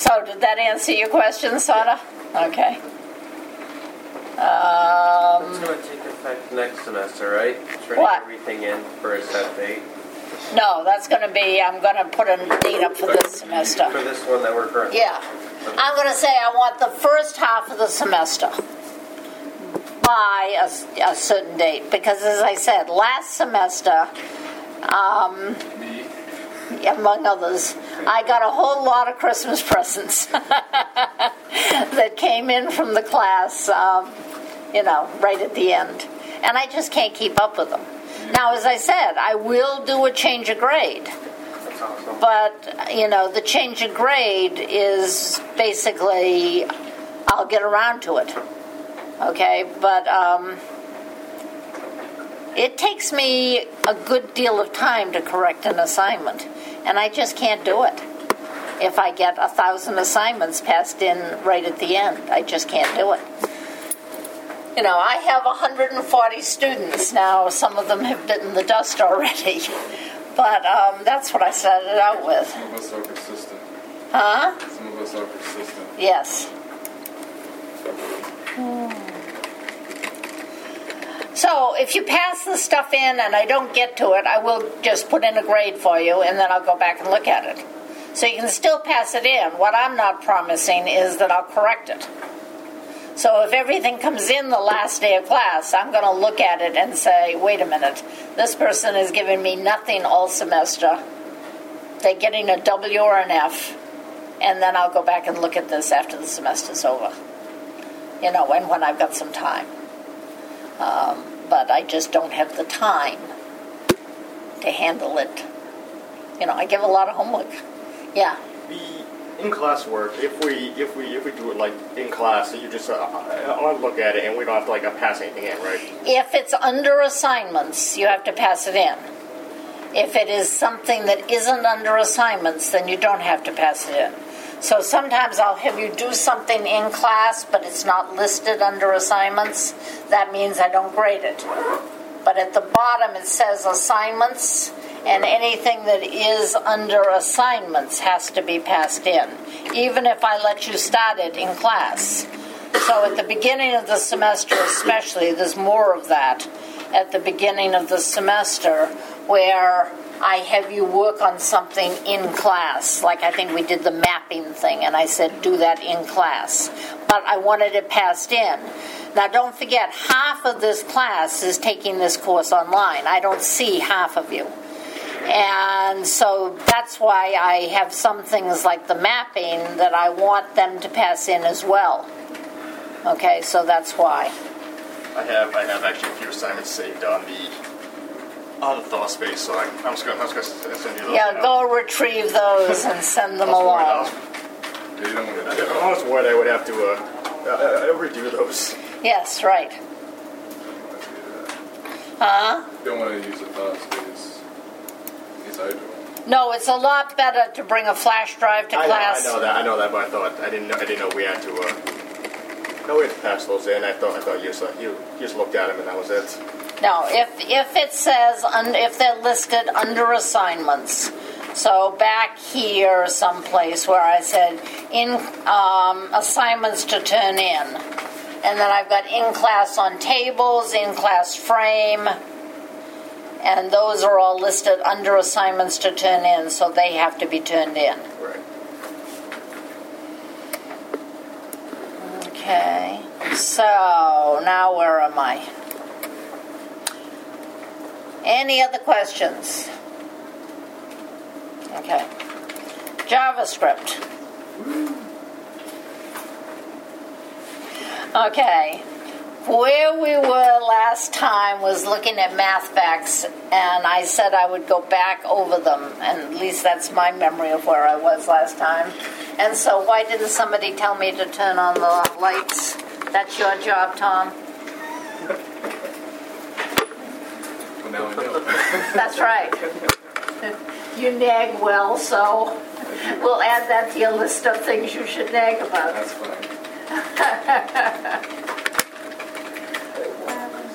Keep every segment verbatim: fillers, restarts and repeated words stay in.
So did that answer your question, Sada? Okay. Um, It's going to take effect next semester, right? Turning What? everything in for a set date. no, that's going to be, I'm going to put a date up for this semester. For this one that we're currently. Yeah. I'm going to say I want the first half of the semester by a, a certain date. Because as I said, last semester, um, among others, I got a whole lot of Christmas presents that came in from the class, um, you know, right at the end. And I just can't keep up with them. Now, as I said, I will do a change of grade. That's awesome. But, you know, the change of grade is basically, I'll get around to it. Okay? But um, it takes me a good deal of time to correct an assignment. And I just can't do it. If I get a thousand assignments passed in right at the end, I just can't do it. You know, I have one hundred forty students now. Some of them have bitten the dust already. But um, that's what I started out with. Some of us are persistent. Huh? Some of us are persistent. Yes. So if you pass the stuff in and I don't get to it, I will just put in a grade for you, and then I'll go back and look at it. So you can still pass it in. What I'm not promising is that I'll correct it. So if everything comes in the last day of class, I'm going to look at it and say, wait a minute, this person has given me nothing all semester. They're getting a W or an F, and then I'll go back and look at this after the semester's over. You know, and when I've got some time. Um, but I just don't have the time to handle it. You know, I give a lot of homework. Yeah. The in-class work, if we if we if we do it like in class, so you just uh, I want to look at it and we don't have to like uh, pass anything in, right? If it's under assignments, you have to pass it in. If it is something that isn't under assignments, then you don't have to pass it in. So sometimes I'll have you do something in class, but it's not listed under assignments. That means I don't grade it. But at the bottom it says assignments, and anything that is under assignments has to be passed in, even if I let you start it in class. So at the beginning of the semester especially, there's more of that at the beginning of the semester where I have you work on something in class. Like I think we did the mapping thing, and I said do that in class. But I wanted it passed in. Now don't forget, half of this class is taking this course online. I don't see half of you. And so that's why I have some things like the mapping that I want them to pass in as well. Okay, so that's why. I have I have actually a few assignments saved on the on the thought space, so I, I'm just gonna I'm just gonna send you those. Yeah, now. go retrieve those and send them along. I Yeah, you don't want to do was that. I was worried I would have to uh, uh, uh, redo those. Yes, right. You don't want to do that. Huh? You don't want to use the thought space. At least I don't. No, it's a lot better to bring a flash drive to I know, class. I know that I know that, but I thought I didn't know I didn't know we had to. Uh, no, we had to pass those in. I thought I thought you just, uh, you, you just looked at them and that was it. No, if if it says, un, if they're listed under assignments, so back here someplace where I said in um, assignments to turn in, and then I've got in class on tables, in class frame, and those are all listed under assignments to turn in, so they have to be turned in. Right. Okay, so now where am I? Any other questions? Okay. JavaScript. Okay. Where we were last time was looking at math facts, and I said I would go back over them, and at least that's my memory of where I was last time. And so why didn't somebody tell me to turn on the lights? That's your job, Tom. Well, now I know. That's right. You nag well, so we'll add that to your list of things you should nag about. That's fine.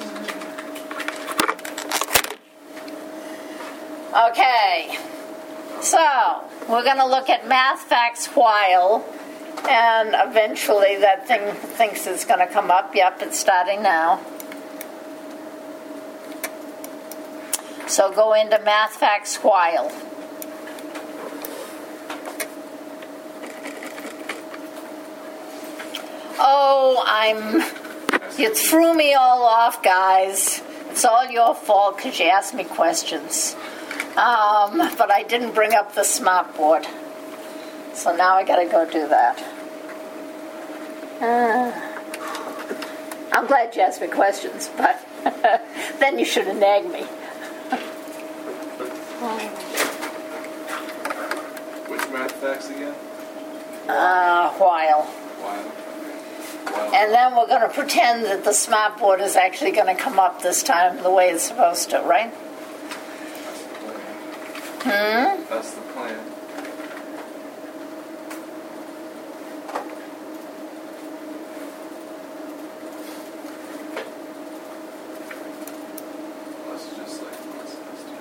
Okay. So, we're going to look at math facts while, and eventually that thing thinks it's going to come up. Yep, it's starting now. So go into math facts while. Oh, I'm... You threw me all off, guys. It's all your fault because you asked me questions. Um, but I didn't bring up the smart board. So now I gotta go do that. Uh, I'm glad you asked me questions, but then you should have nagged me. Which math facts again? Uh, while. While. While. And then we're going to pretend that the smart board is actually going to come up this time the way it's supposed to, right? Hmm? That's the plan. That's just like what's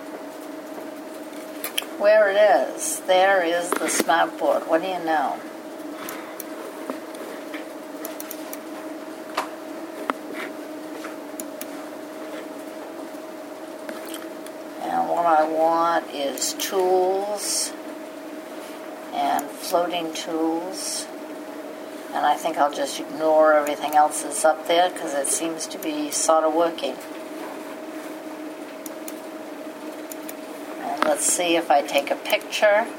this? Where it is, there is the smart board. What do you know? And what I want is tools and floating tools. And I think I'll just ignore everything else that's up there because it seems to be sort of working. And let's see if I take a picture.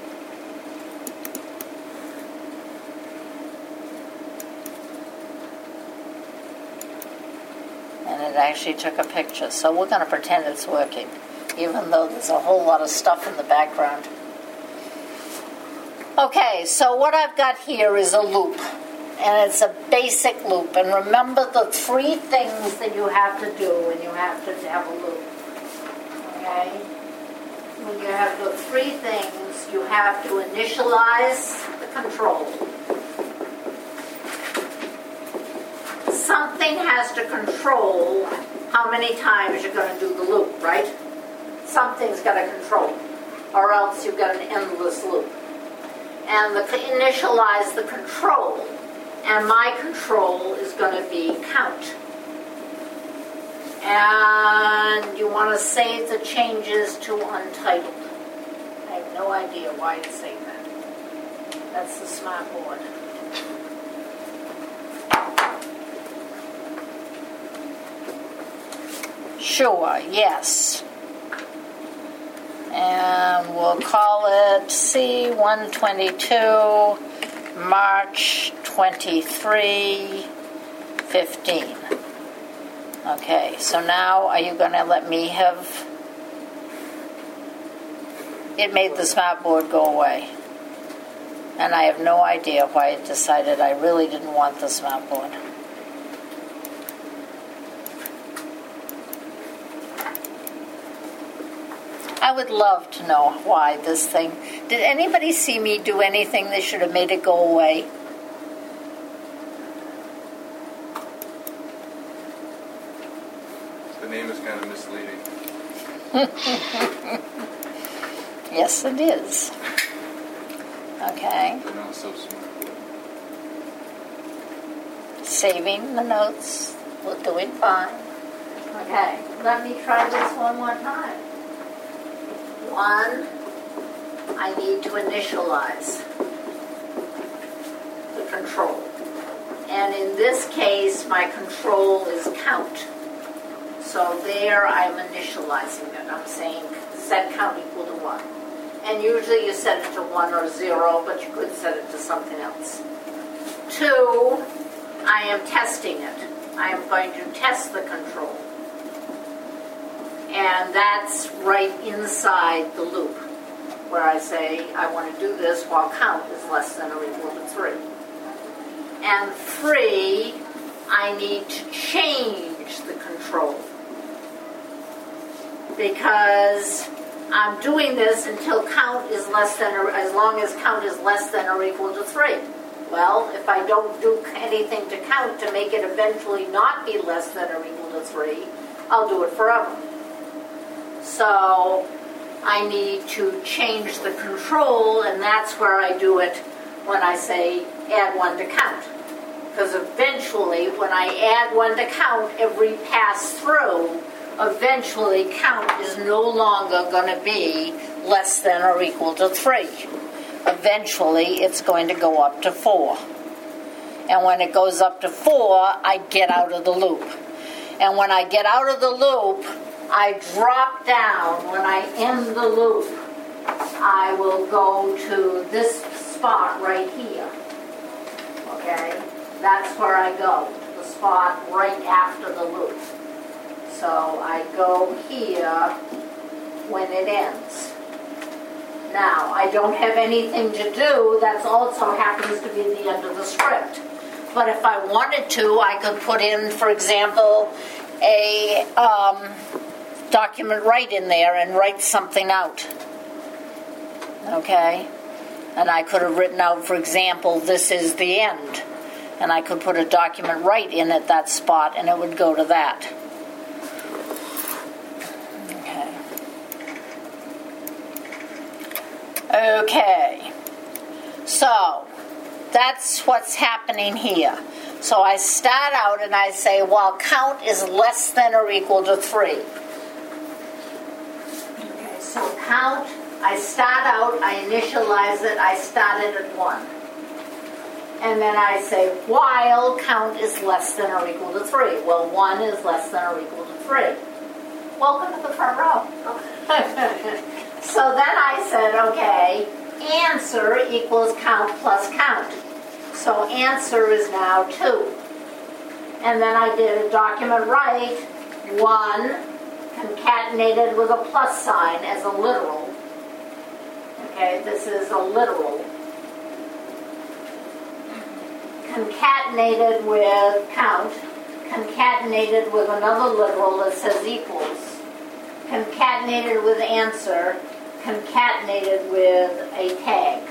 And it actually took a picture. So we're going to pretend it's working, even though there's a whole lot of stuff in the background. Okay, so what I've got here is a loop, and it's a basic loop. And remember the three things that you have to do when you have to have a loop. Okay? When you have the three things, you have to initialize the control. Something has to control how many times you're going to do the loop, right? Something's got to control, or else you've got an endless loop. And the initialize the control, and my control is going to be count. And you want to save the changes to untitled. I have no idea why it's saying that. That's the smart board. Sure, yes. And we'll call it C one twenty-two, March twenty-three, fifteen. Okay, so now are you going to let me have... It made the smart board go away. And I have no idea why it decided I really didn't want the smart board. I would love to know why this thing... Did anybody see me do anything that should have made it go away? The name is kind of misleading. Yes, it is. Okay. They're not so smart. Saving the notes. We're doing fine. Okay, let me try this one more time. One, I need to initialize the control. And in this case, my control is count. So there I'm initializing it. I'm saying set count equal to one. And usually you set it to one or zero, but you could set it to something else. Two, I am testing it. I am going to test the control. And that's right inside the loop, where I say I want to do this while count is less than or equal to three. And three, I need to change the control. Because I'm doing this until count is less than, or as long as count is less than or equal to three. Well, if I don't do anything to count to make it eventually not be less than or equal to three, I'll do it forever. So I need to change the control, and that's where I do it when I say add one to count. Because eventually, when I add one to count, every pass through, eventually count is no longer going to be less than or equal to three. Eventually, it's going to go up to four. And when it goes up to four, I get out of the loop. And when I get out of the loop, I drop down. When I end the loop, I will go to this spot right here. Okay? That's where I go, the spot right after the loop. So I go here when it ends. Now, I don't have anything to do. That also happens to be the end of the script. But if I wanted to, I could put in, for example, a um, document write in there and write something out. Okay? And I could have written out, for example, this is the end. And I could put a document write in at that spot, and it would go to that. Okay. Okay. So, that's what's happening here. So I start out and I say, well, count is less than or equal to three. Okay, so count, I start out, I initialize it, I started at one. And then I say, while count is less than or equal to three. Well, one is less than or equal to three. Welcome to the front row. So then I said, okay, answer equals count plus count. So answer is now two. And then I did a document write, one, concatenated with a plus sign as a literal. Okay, this is a literal. Concatenated with count, concatenated with another literal that says equals, concatenated with answer, concatenated with a tag.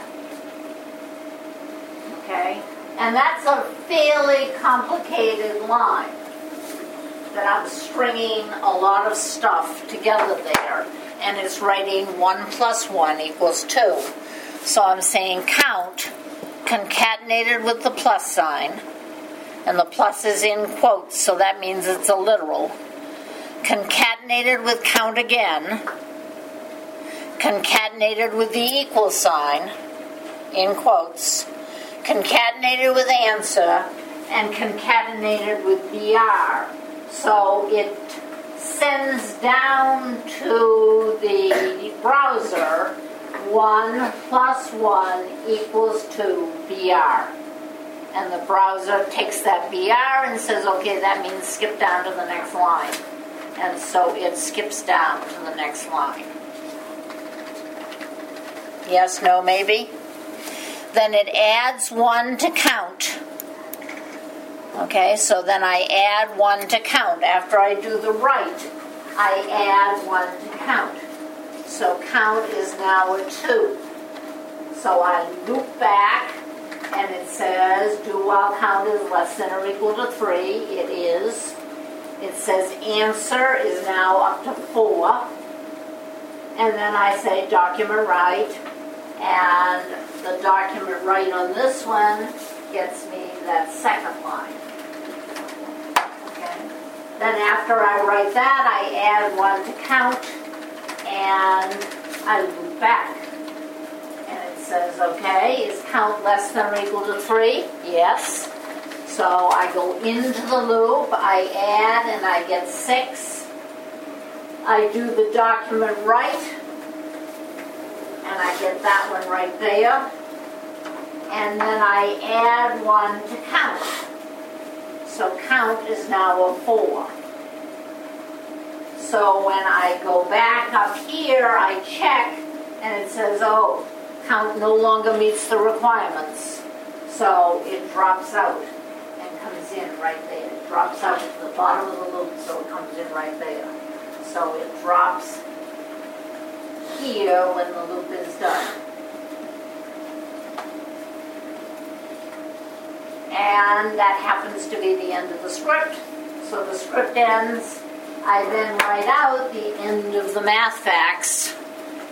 Okay? And that's a fairly complicated line that I'm stringing a lot of stuff together there, and it's writing one plus one equals two. So I'm saying count concatenated with the plus sign, and the plus is in quotes, so that means it's a literal. Concatenated with count again, concatenated with the equal sign, in quotes, concatenated with answer, and concatenated with B R. So it sends down to the browser one plus one equals two B R. And the browser takes that B R and says, okay, that means skip down to the next line. And so it skips down to the next line. Yes, no, maybe? Then it adds one to count. Okay, so then I add one to count. After I do the write, I add one to count. So count is now a two. So I loop back, and it says do while count is less than or equal to three. It is. It says answer is now up to four. And then I say document write, and the document write on this one gets me that second line. Okay. Then after I write that, I add one to count, and I loop back. And it says, okay, is count less than or equal to three? Yes. So I go into the loop, I add, and I get six. I do the document write, and I get that one right there. And then I add one to count. So count is now a four. So when I go back up here, I check, and it says, oh, count no longer meets the requirements. So it drops out and comes in right there. It drops out at the bottom of the loop, so it comes in right there. So it drops here when the loop is done. And that happens to be the end of the script. So the script ends. I then write out the end of the math facts,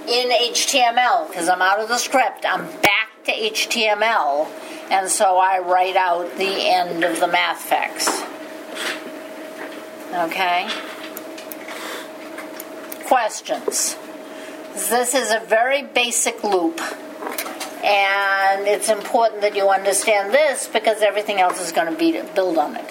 in H T M L, because I'm out of the script, I'm back to H T M L, and so I write out the end of the math facts. Okay? Questions? This is a very basic loop, and it's important that you understand this because everything else is going to be build on it.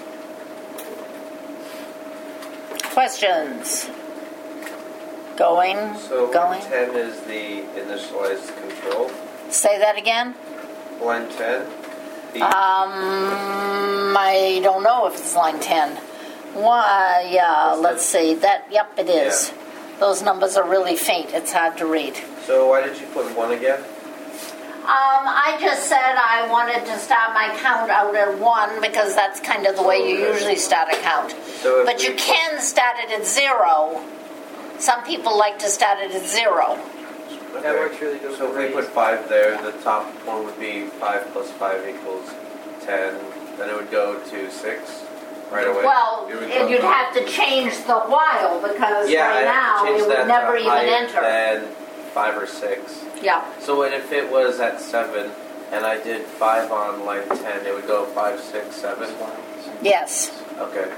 Questions? Going, So going. line ten is the initialized control. Say that again. Line ten. The, Um, I don't know if it's line ten. Why? Yeah, Is let's see. That. Yep, it is. Yeah. Those numbers are really faint. It's hard to read. so why did you put one again? Um, I just said I wanted to start my count out at one because that's kind of the way you Okay. usually start a count. So if But you we- can start it at zero. Some people like to start it at zero. That works really good. So if we put five there, the top one would be five plus five equals ten. Then it would go to six right away. Well, It would and go- you'd have to change the while because yeah, right I now have to change it that would never to even higher enter. than five or six. Yeah. So what if it was at seven and I did five on line ten, it would go five, six, seven. Yes. Okay.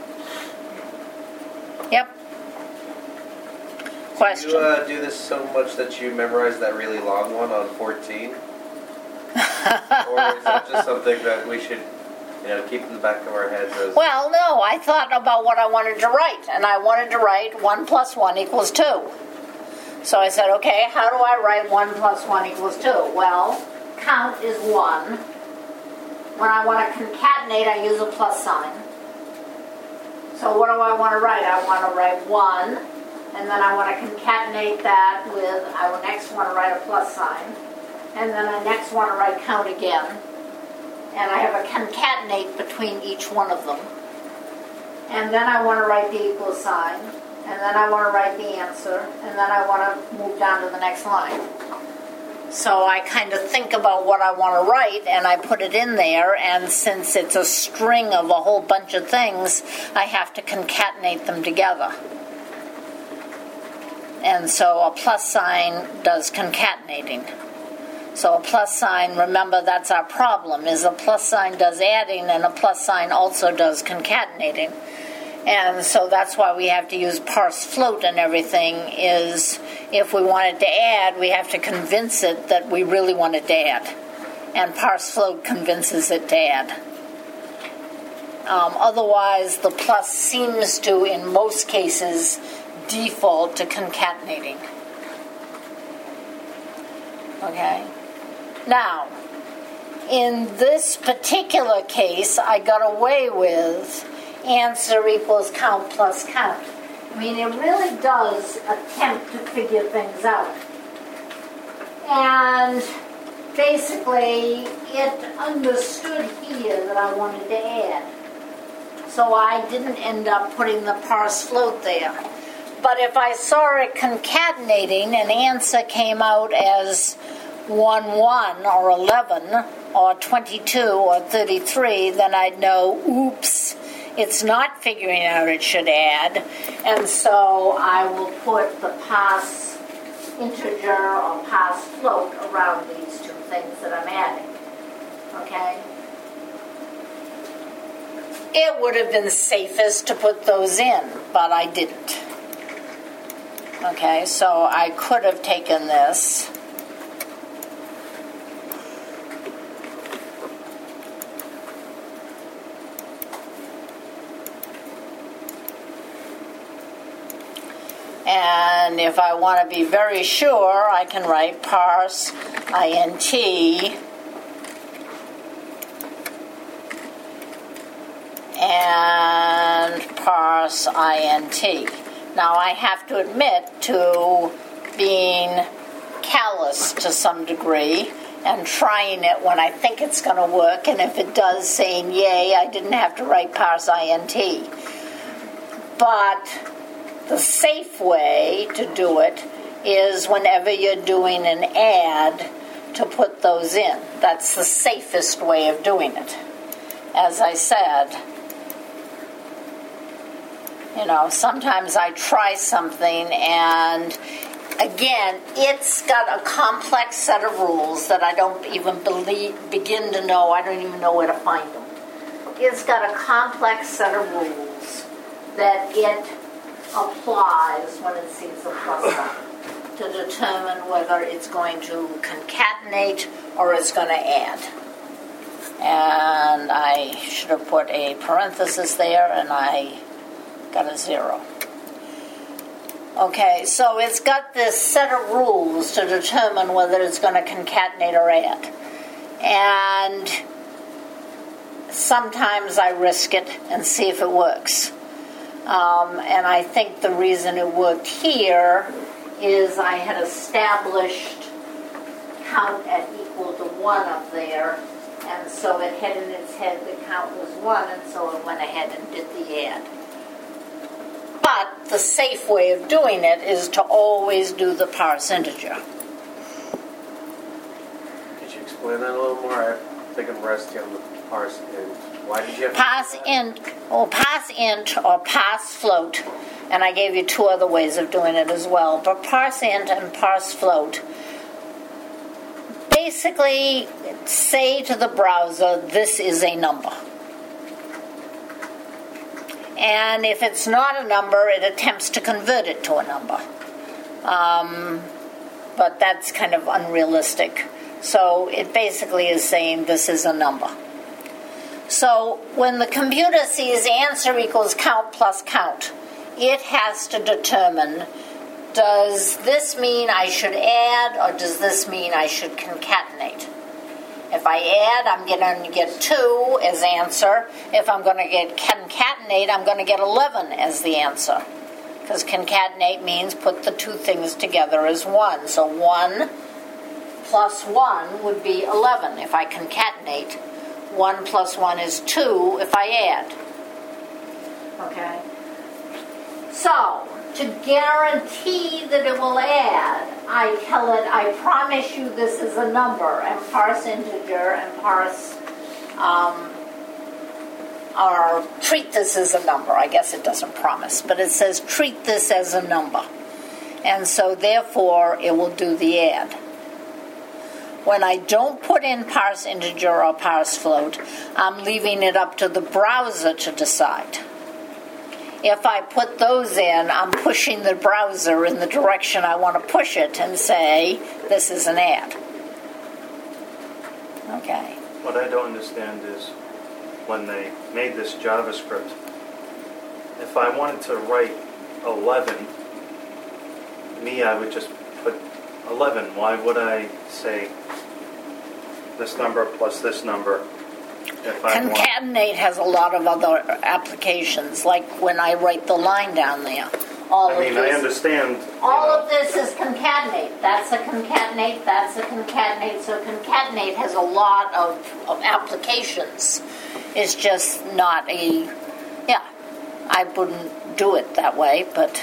Yep. Question. You uh, do this so much that you memorize that really long one on fourteen? Or is that just something that we should, you know, keep in the back of our heads as... Well, no, I thought about what I wanted to write, and I wanted to write one plus one equals two. So I said, okay, how do I write one plus one equals two? Well, count is one. When I want to concatenate, I use a plus sign. So what do I want to write? I want to write one, and then I want to concatenate that with, I will next want to write a plus sign, and then I next want to write count again. And I have a concatenate between each one of them. And then I want to write the equal sign, and then I want to write the answer, and then I want to move down to the next line. So I kind of think about what I want to write, and I put it in there, and since it's a string of a whole bunch of things, I have to concatenate them together. And so a plus sign does concatenating. So a plus sign, remember that's our problem, is a plus sign does adding and a plus sign also does concatenating. And so that's why we have to use parse float and everything, is if we wanted to add, we have to convince it that we really wanted to add. And parse float convinces it to add. Um, otherwise, the plus seems to, in most cases, default to concatenating. Okay? Now, in this particular case, I got away with answer equals count plus count. I mean, it really does attempt to figure things out. And basically, it understood here that I wanted to add. So I didn't end up putting the parse float there. But if I saw it concatenating, an answer came out as one one or eleven or twenty-two or thirty-three, then I'd know, oops, it's not figuring out it should add, and so I will put the parse integer or parse float around these two things that I'm adding. Okay? It would have been safest to put those in, but I didn't. Okay, so I could have taken this and if I want to be very sure, I can write parse int and parse int. Now I have to admit to being callous to some degree and trying it when I think it's going to work, and if it does, saying yay, I didn't have to write parse int. But the safe way to do it is whenever you're doing an add to put those in. That's the safest way of doing it. As I said, you know, sometimes I try something and again, it's got a complex set of rules that I don't even believe, begin to know. I don't even know where to find them. It's got a complex set of rules that it applies when it sees a plus sign to determine whether it's going to concatenate or it's going to add. And I should have put a parenthesis there, and I got a zero. Okay, so it's got this set of rules to determine whether it's going to concatenate or add. And sometimes I risk it and see if it works. Um, and I think the reason it worked here is I had established count at equal to one up there, and so it had in its head the count was one, and so it went ahead and did the add. But the safe way of doing it is to always do the parse integer. Could you explain that a little more? I think I'm rusty on the parse int. Why did you have to Parse do that? int, or parse int, or parse float, and I gave you two other ways of doing it as well. But parse int and parse float basically say to the browser, this is a number. And if it's not a number, it attempts to convert it to a number. Um, but that's kind of unrealistic. So it basically is saying this is a number. So when the computer sees answer equals count plus count, it has to determine, does this mean I should add or does this mean I should concatenate? If I add, I'm going to get two as answer. If I'm going to get concatenate, I'm going to get eleven as the answer. Because concatenate means put the two things together as one. So one plus one would be eleven if I concatenate. one plus one is two if I add. Okay? So, to guarantee that it will add, I tell it, I promise you this is a number, and parse integer and parse, um, or treat this as a number. I guess it doesn't promise, but it says treat this as a number. And so, therefore, it will do the add. When I don't put in parse integer or parse float, I'm leaving it up to the browser to decide. If I put those in, I'm pushing the browser in the direction I want to push it and say, this is an add. Okay. What I don't understand is when they made this JavaScript, if I wanted to write eleven, me, I would just put eleven. Why would I say this number plus this number? If I want- Concatenate has a lot of other applications, like when I write the line down there. All I mean, of I this, understand. all you know, of this is concatenate. That's a concatenate, that's a concatenate. So concatenate has a lot of, of applications. It's just not a, yeah, I wouldn't do it that way, but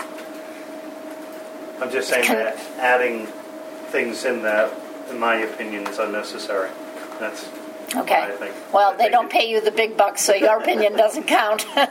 I'm just saying Con- that adding things in that, in my opinion, is unnecessary. That's okay. what I think. Well, I they think don't it- pay you the big bucks, so your opinion doesn't count. No,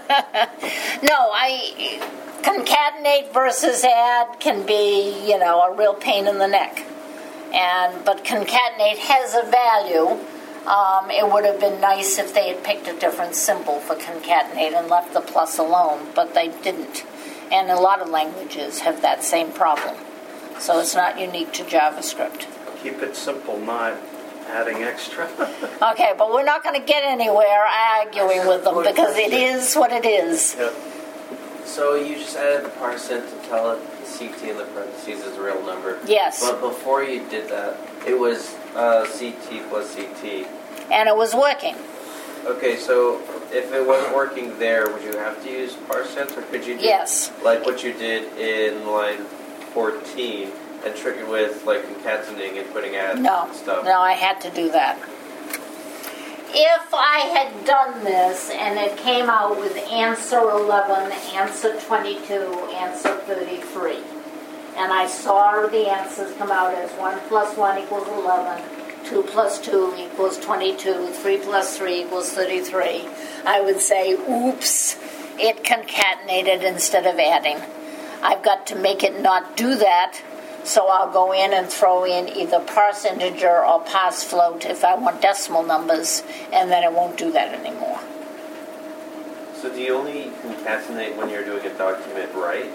I concatenate versus add can be, you know, a real pain in the neck. And but concatenate has a value. Um, it would have been nice if they had picked a different symbol for concatenate and left the plus alone, but they didn't. And a lot of languages have that same problem. So it's not unique to JavaScript. Keep it simple, not adding extra. Okay, but we're not going to get anywhere arguing with them because it is what it is. Yep. So you just added the parse int to tell it the C T in the parentheses is a real number. Yes. But before you did that, it was uh, C T plus C T. And it was working. Okay, so if it wasn't working there, would you have to use parse int, or could you do Yes. like what you did in line fourteen and trick it with like concatenating and putting add No, stuff? no, I had to do that. If I had done this and it came out with answer eleven, answer twenty-two, answer thirty-three, and I saw the answers come out as one plus one equals eleven, two plus two equals twenty-two, three plus three equals thirty-three, I would say, oops, it concatenated instead of adding. I've got to make it not do that So I'll go in and throw in either parse integer or parse float if I want decimal numbers, and then it won't do that anymore. So do you only concatenate when you're doing a document right?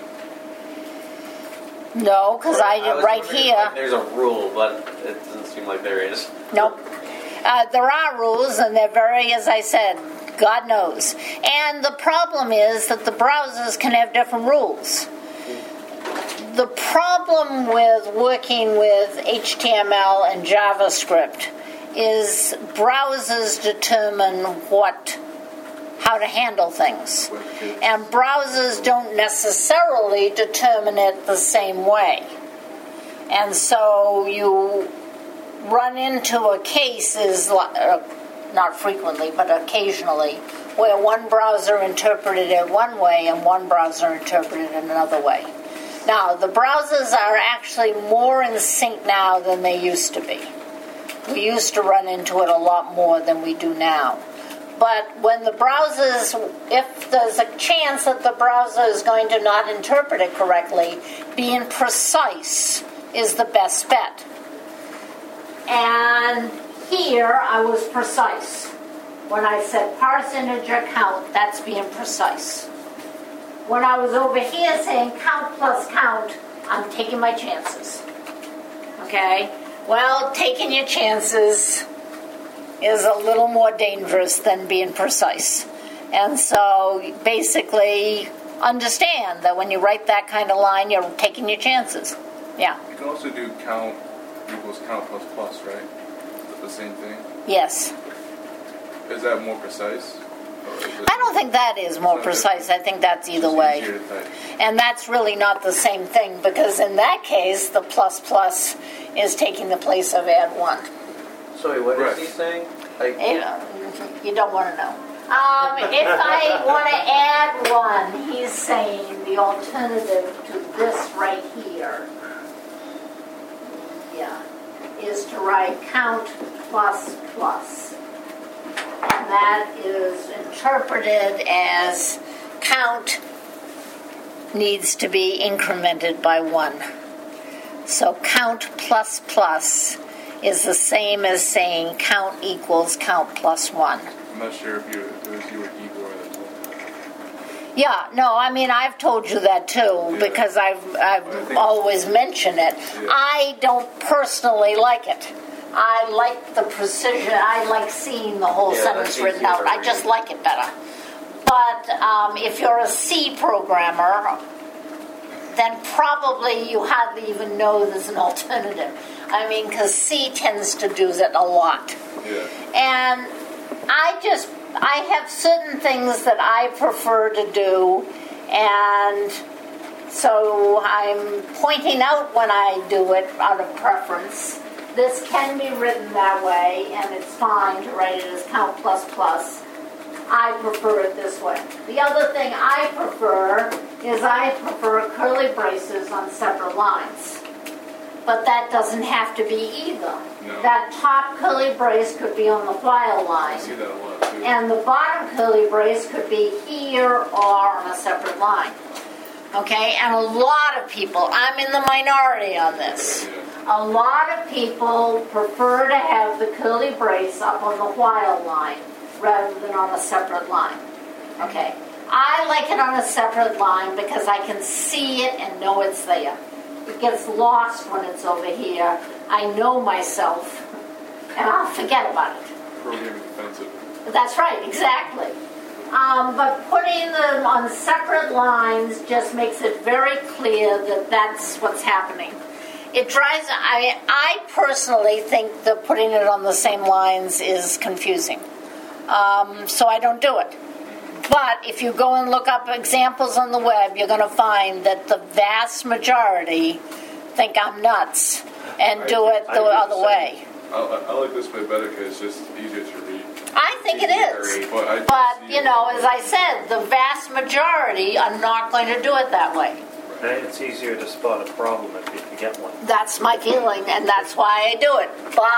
No, because Or- I, was right wondering if, here, like, there's a rule, but it doesn't seem like there is. nope. Uh, there are rules, and they're very, as I said, God knows. And the problem is that the browsers can have different rules. The problem with working with H T M L and JavaScript is browsers determine what, how to handle things. And browsers don't necessarily determine it the same way. And so you run into a case, is uh, not frequently, but occasionally, where one browser interpreted it one way and one browser interpreted it another way. Now, the browsers are actually more in sync now than they used to be. We used to run into it a lot more than we do now. But when the browsers, if there's a chance that the browser is going to not interpret it correctly, being precise is the best bet. And here I was precise. When I said parse integer count, that's being precise. When I was over here saying count plus count, I'm taking my chances. Okay? Well, taking your chances is a little more dangerous than being precise. And so basically understand that when you write that kind of line, you're taking your chances. Yeah. You can also do count equals count plus plus, right? Is it the same thing? Yes. Is that more precise? Or is it I don't think that is more It's not precise. I think that's either just way. easier to type? And that's really not the same thing, because in that case, the plus plus is taking the place of add one. Sorry, what Right. is he saying? Like, You know, you don't want to know. Um, if I want to add one, he's saying the alternative to this right here, yeah, is to write count plus plus. And that is interpreted as count needs to be incremented by one. So count plus plus is the same as saying count equals count plus one. I'm not sure if, you, if it was you or Igor that told me. Yeah, no, I mean, I've told you that too, Yeah. because I've, I've I think- always mentioned it. Yeah. I don't personally like it. I like the precision. I like seeing the whole Yeah, sentence that's written easier out. to I read. just like it better. But um, if you're a C programmer, then probably you hardly even know there's an alternative. I mean, because C tends to do that a lot. Yeah. And I just, I have certain things that I prefer to do, and so I'm pointing out when I do it out of preference. This can be written that way, and it's fine to write it as count plus plus. I prefer it this way. The other thing I prefer is I prefer curly braces on separate lines. But that doesn't have to be either. No. That top curly brace could be on the while I line, see that a lot too. and the bottom curly brace could be here or on a separate line. Okay, and a lot of people, I'm in the minority on this. Yeah. A lot of people prefer to have the curly brace up on the while line rather than on a separate line. Okay, I like it on a separate line because I can see it and know it's there. It gets lost when it's over here. I know myself, and I'll forget about it. Programming defensive. That's right, exactly. Um, but putting them on separate lines just makes it very clear that that's what's happening. It drives, I, I personally think that putting it on the same lines is confusing. Um, so I don't do it. But if you go and look up examples on the web, you're going to find that the vast majority think I'm nuts and do it I the do the other same. way. I, I I like this way better because it's just easier to read. I think it is. But, I do But, see you it. know, as I said, the vast majority are not going to do it that way. And it's easier to spot a problem if you can get one. That's my feeling, and that's why I do it.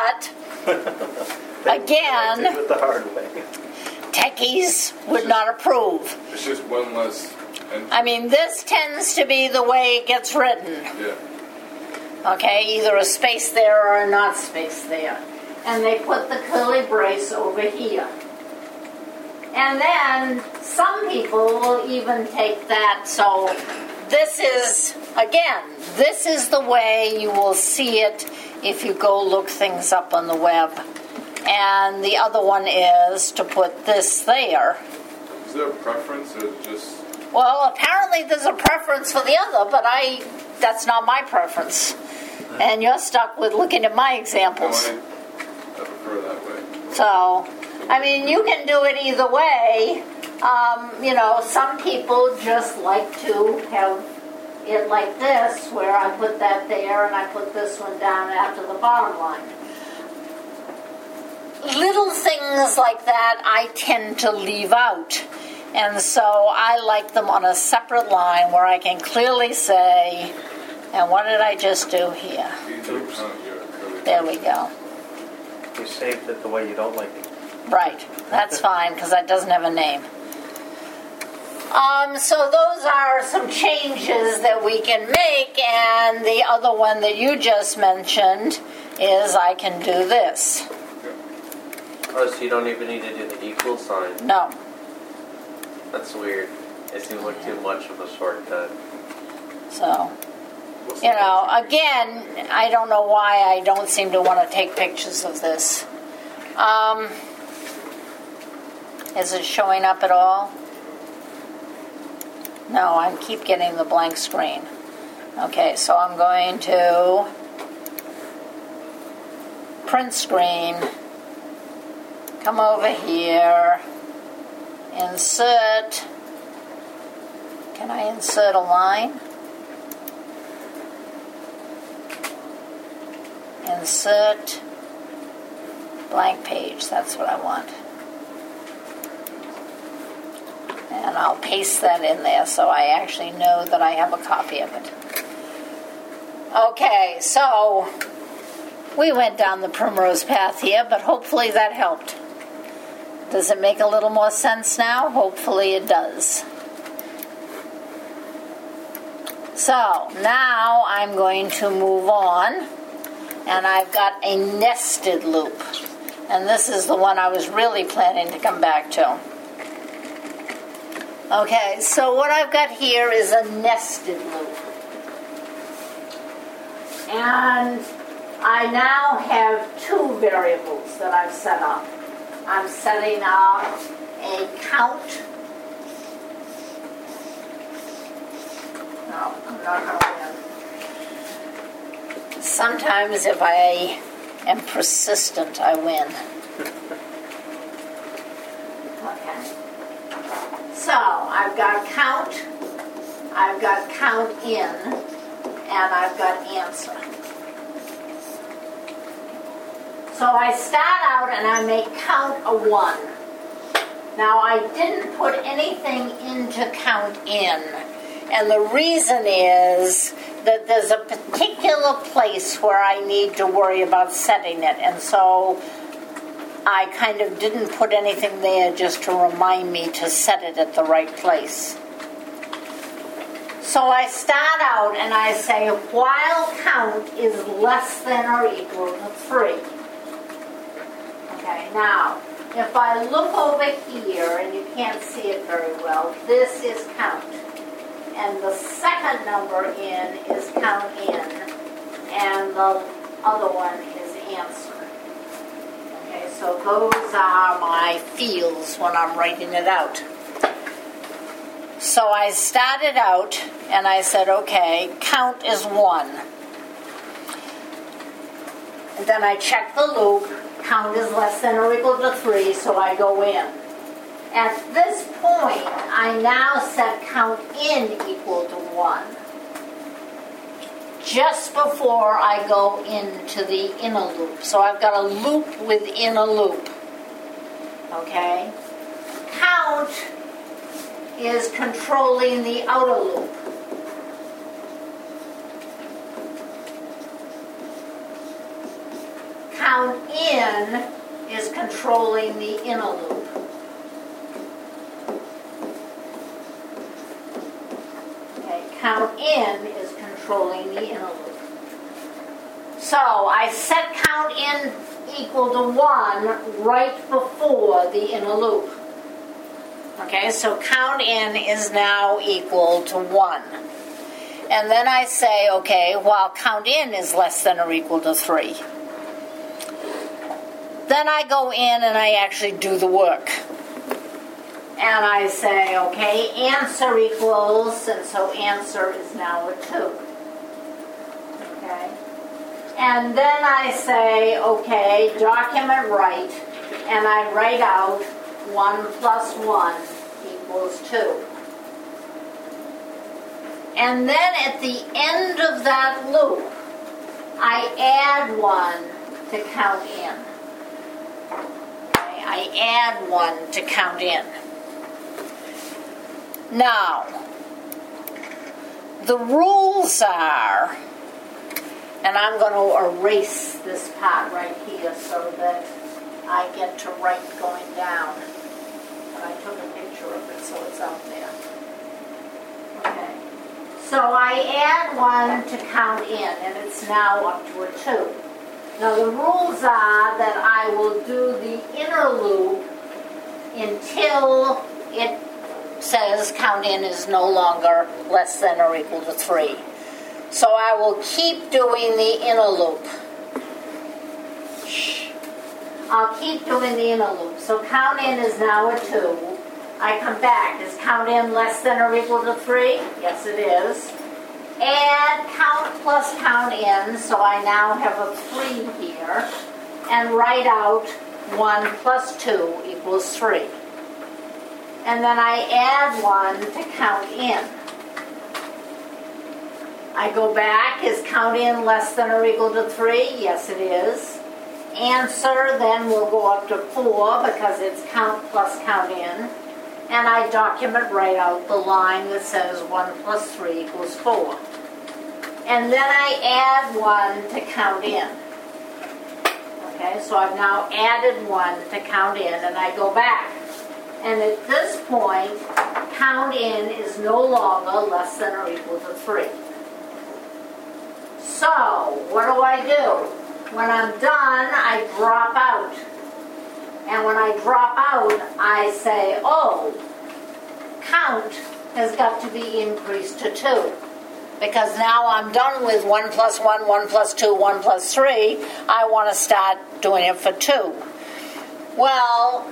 But, again, I did it the hard way. techies would not approve. It's just one less. And I mean, this tends to be the way it gets written. yeah. Okay, either a space there or a not space there. And they put the curly brace over here. And then some people will even take that. So this is, again, this is the way you will see it if you go look things up on the web. And the other one is to put this there. Is there a preference or just... Well, apparently there's a preference for the other, but I that's not my preference. And you're stuck with looking at my examples. No, I, I prefer that way. So, I mean, you can do it either way. Um, you know, some people just like to have it like this, where I put that there and I put this one down after the bottom line. Little things like that I tend to leave out. And so I like them on a separate line where I can clearly say, and what did I just do here? Oops. There we go. You saved it the way you don't like it. Right. That's fine because that doesn't have a name. Um, so those are some changes that we can make, and the other one that you just mentioned is I can do this. Oh, so you don't even need to do the equal sign? No. That's weird. It seems like too much of a shortcut. So, you know, again, I don't know why I don't seem to want to take pictures of this. Um, is it showing up at all? No, I keep getting the blank screen. Okay, so I'm going to print screen, come over here, insert. Can I insert a line? Insert blank page, that's what I want. And I'll paste that in there so I actually know that I have a copy of it. Okay, so we went down the primrose path here, but hopefully that helped. Does it make a little more sense now? Hopefully it does. So now I'm going to move on, and I've got a nested loop. And this is the one I was really planning to come back to. Okay, so what I've got here is a nested loop. And I now have two variables that I've set up. I'm setting up a count. No, I'm not going to win. Sometimes if I am persistent, I win. Okay. So I've got count, I've got count in, and I've got answer. So I start out and I make count a one. Now I didn't put anything into count in, and the reason is that there's a particular place where I need to worry about setting it, and so I kind of didn't put anything there just to remind me to set it at the right place. So I start out and I say, while count is less than or equal to three. Okay, now, if I look over here, and you can't see it very well, this is count. And the second number in is count in, and the other one is answer. Okay, so those are my fields when I'm writing it out. So I started out and I said, okay, count is one. And then I check the loop, count is less than or equal to three, so I go in. At this point, I now set count in equal to one. Just before I go into the inner loop. So I've got a loop within a loop. Okay? Count is controlling the outer loop. Count in is controlling the inner loop. Okay, count in is controlling the inner loop. So I set count in equal to one right before the inner loop. Okay, so count in is now equal to one. And then I say, okay, while count in is less than or equal to three. Then I go in and I actually do the work. And I say, okay, answer equals, and so answer is now a two. Okay. And then I say, okay, document write, and I write out one plus one equals two. And then at the end of that loop, I add one to count in. Okay, I add one to count in. Now, the rules are, and I'm going to erase this part right here so that I get to write going down. And I took a picture of it so it's out there. Okay. So I add one to count in, and it's now up to a two. Now the rules are that I will do the inner loop until it says count in is no longer less than or equal to three. So I will keep doing the inner loop. Shh. I'll keep doing the inner loop. So count in is now a two. I come back. Is count in less than or equal to three? Yes, it is. Add count plus count in, so I now have a three here. And write out one plus two equals three. And then I add one to count in. I go back. Is count in less than or equal to three? Yes, it is. Answer then will go up to four because it's count plus count in. And I document write out the line that says one plus three equals four. And then I add one to count in. Okay, so I've now added one to count in, and I go back. And at this point, count in is no longer less than or equal to three. So, what do I do? When I'm done, I drop out. And when I drop out, I say, oh, count has got to be increased to two. Because now I'm done with one plus one, one plus two, one plus three. I want to start doing it for two. Well,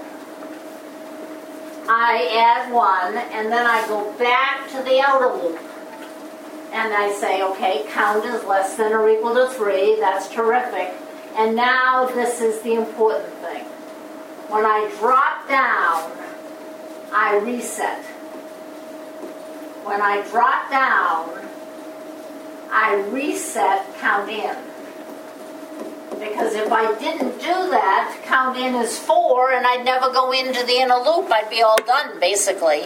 I add one, and then I go back to the outer loop. And I say, okay, count is less than or equal to three. That's terrific. And now this is the important thing. When I drop down, I reset. When I drop down, I reset count in. Because if I didn't do that, count in is four, and I'd never go into the inner loop. I'd be all done, basically.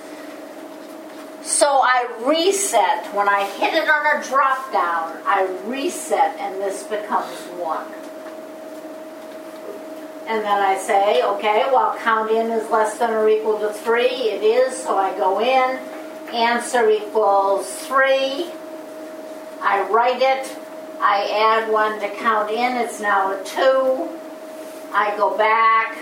So I reset. When I hit it on a drop down, I reset, and this becomes one. And then I say, okay, well, count in is less than or equal to three. It is, so I go in. Answer equals three. I write it. I add one to count in. It's now a two. I go back.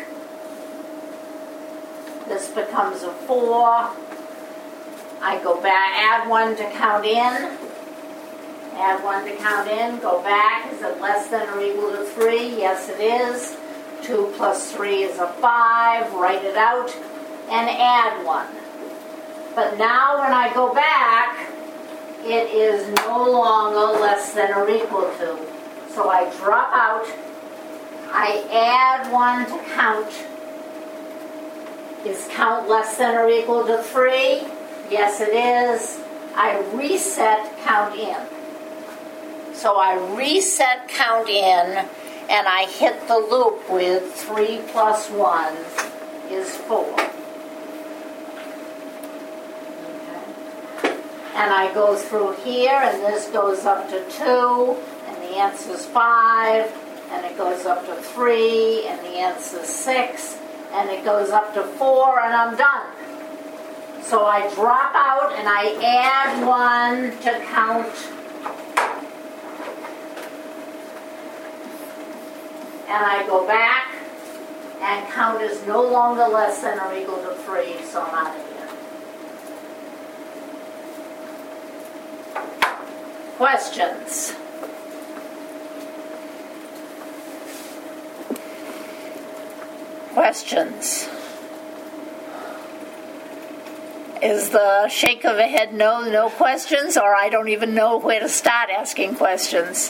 This becomes a four. I go back, add one to count in. Add one to count in. Go back. Is it less than or equal to three? Yes, it is. two plus three is a five. Write it out. And add one. But now when I go back, it is no longer less than or equal to. So I drop out. I add one to count. Is count less than or equal to three? Yes, it is. I reset count in. So I reset count in, and I hit the loop with three plus one is four. And I go through here, and this goes up to two, and the answer is five, and it goes up to three, and the answer is six, and it goes up to four, and I'm done. So I drop out, and I add one to count and I go back, and count is no longer less than or equal to three, so I'm out of here. Questions? Questions? Is the shake of a head no, no questions, or I don't even know where to start asking questions?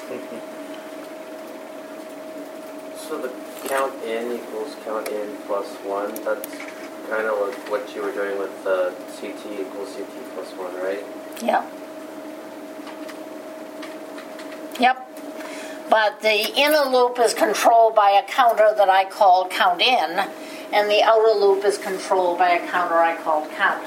So the count in equals count in plus one. That's kind of like what you were doing with the C T equals C T plus one, right? Yep. Yep. But the inner loop is controlled by a counter that I call count in, and the outer loop is controlled by a counter I call count.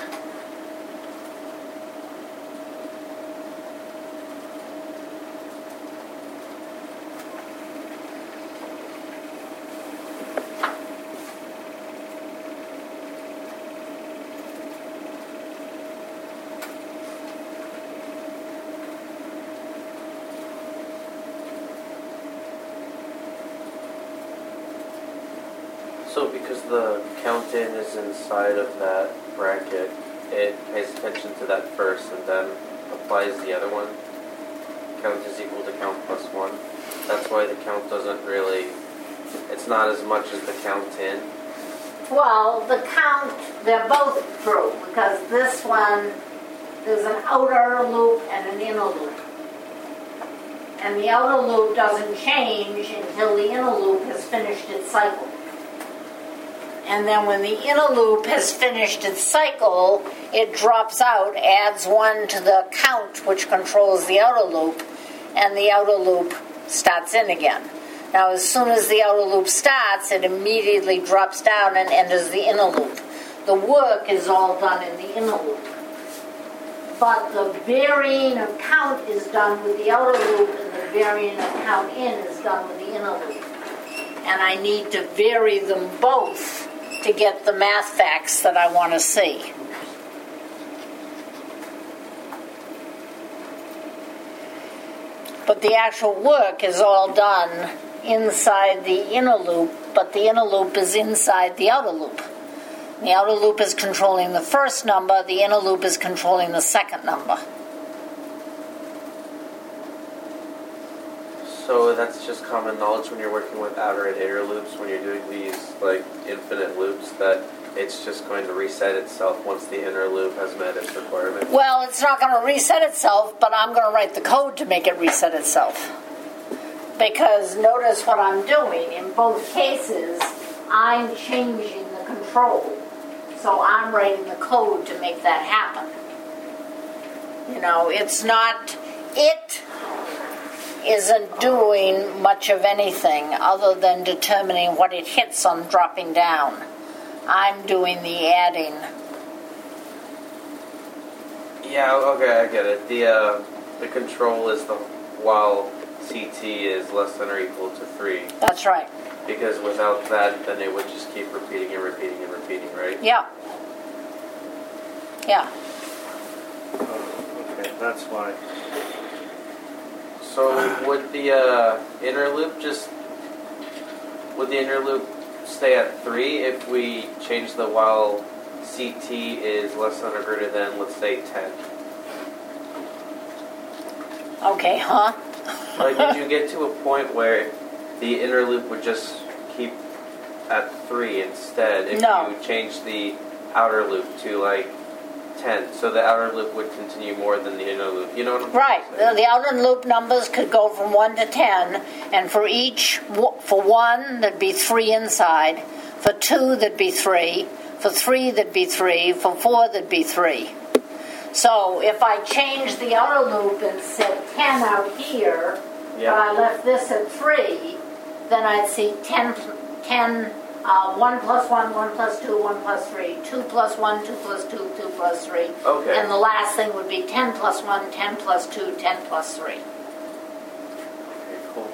So because the count in is inside of that bracket, it pays attention to that first and then applies the other one. Count is equal to count plus one. That's why the count doesn't really, it's not as much as the count in. Well, the count, they're both true, because this one, there's an outer loop and an inner loop. And the outer loop doesn't change until the inner loop has finished its cycle. And then when the inner loop has finished its cycle, it drops out, adds one to the count, which controls the outer loop, and the outer loop starts in again. Now, as soon as the outer loop starts, it immediately drops down and enters the inner loop. The work is all done in the inner loop. But the varying of count is done with the outer loop, and the varying of count in is done with the inner loop. And I need to vary them both to get the math facts that I want to see. But the actual work is all done inside the inner loop, but the inner loop is inside the outer loop. The outer loop is controlling the first number, the inner loop is controlling the second number. So that's just common knowledge when you're working with outer and inner loops, when you're doing these like infinite loops, that it's just going to reset itself once the inner loop has met its requirement. Well, it's not going to reset itself, but I'm going to write the code to make it reset itself. Because notice what I'm doing. In both cases, I'm changing the control. So I'm writing the code to make that happen. You know, it's not, it isn't doing much of anything other than determining what it hits on dropping down. I'm doing the adding. Yeah, okay, I get it. The uh, the control is the while C T is less than or equal to three. That's right. Because without that, then it would just keep repeating and repeating and repeating, right? Yeah. Yeah. Oh, okay, that's why. So would the uh, inner loop just would the inner loop stay at three if we change the while C T is less than or greater than, let's say, ten? Okay, huh? Like, did you get to a point where the inner loop would just keep at three instead if No. you change the outer loop to like ten? So the outer loop would continue more than the inner loop. You know what I'm Right. saying? The, the outer loop numbers could go from one to ten, and for each, for one, there'd be three inside. For two, there'd be three. For three, there'd be three. For four, there'd be three. So if I change the outer loop and said ten out here, Yeah. but I left this at three, then I'd see ten, ten uh, one plus one, one plus two, one plus three, two plus one, two plus two, two plus three. Okay. And the last thing would be ten plus one, ten plus two, ten plus three. Okay, cool.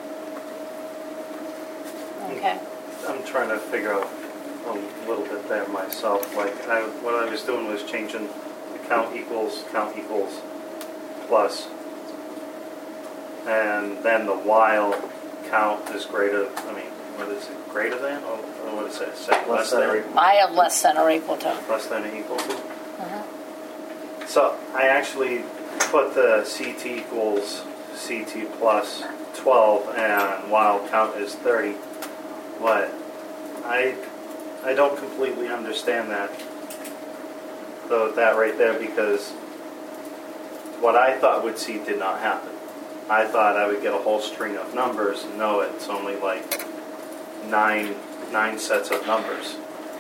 Okay. I'm trying to figure out a little bit there myself. Like, I, what I was doing was changing the count equals, count equals, plus. And then the while count is greater, I mean, what is it, greater than, or, or what is it, say, less, Less than, than or or I have less than or equal to. less than or equal to? Mhm. So I actually put the C T equals C T plus twelve and while count is thirty, but I, I don't completely understand that, though, that right there, because what I thought would see did not happen. I thought I would get a whole string of numbers. No, it's only like nine nine sets of numbers.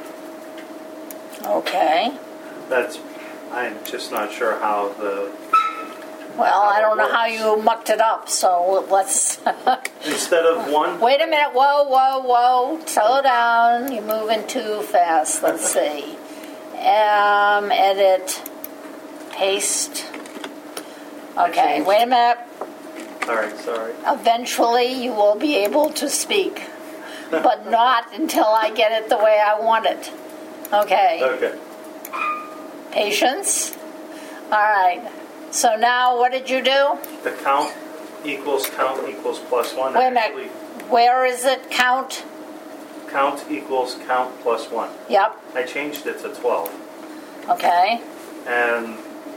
Okay. That's, I'm just not sure how the, Well, I don't know How how it you mucked it up, so let's. instead of one, Wait a minute. Whoa, whoa, whoa. Slow down. You're moving too fast. Let's see. Um, edit. Paste. Okay, changed. wait a minute. all right, sorry. Eventually, you will be able to speak, but not until I get it the way I want it. Okay. Okay. Patience. All right. So now, what did you do? The count equals count equals plus one. Wait a Actually, minute. Where is it? Count. count equals count plus one. Yep. I changed it to twelve. Okay. And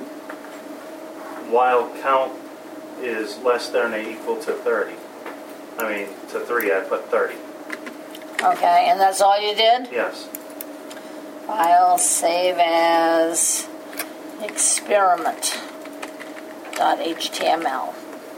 while count is less than or equal to thirty, I mean, to three, I put thirty. Okay. And that's all you did? Yes. File save as experiment dot H T M L.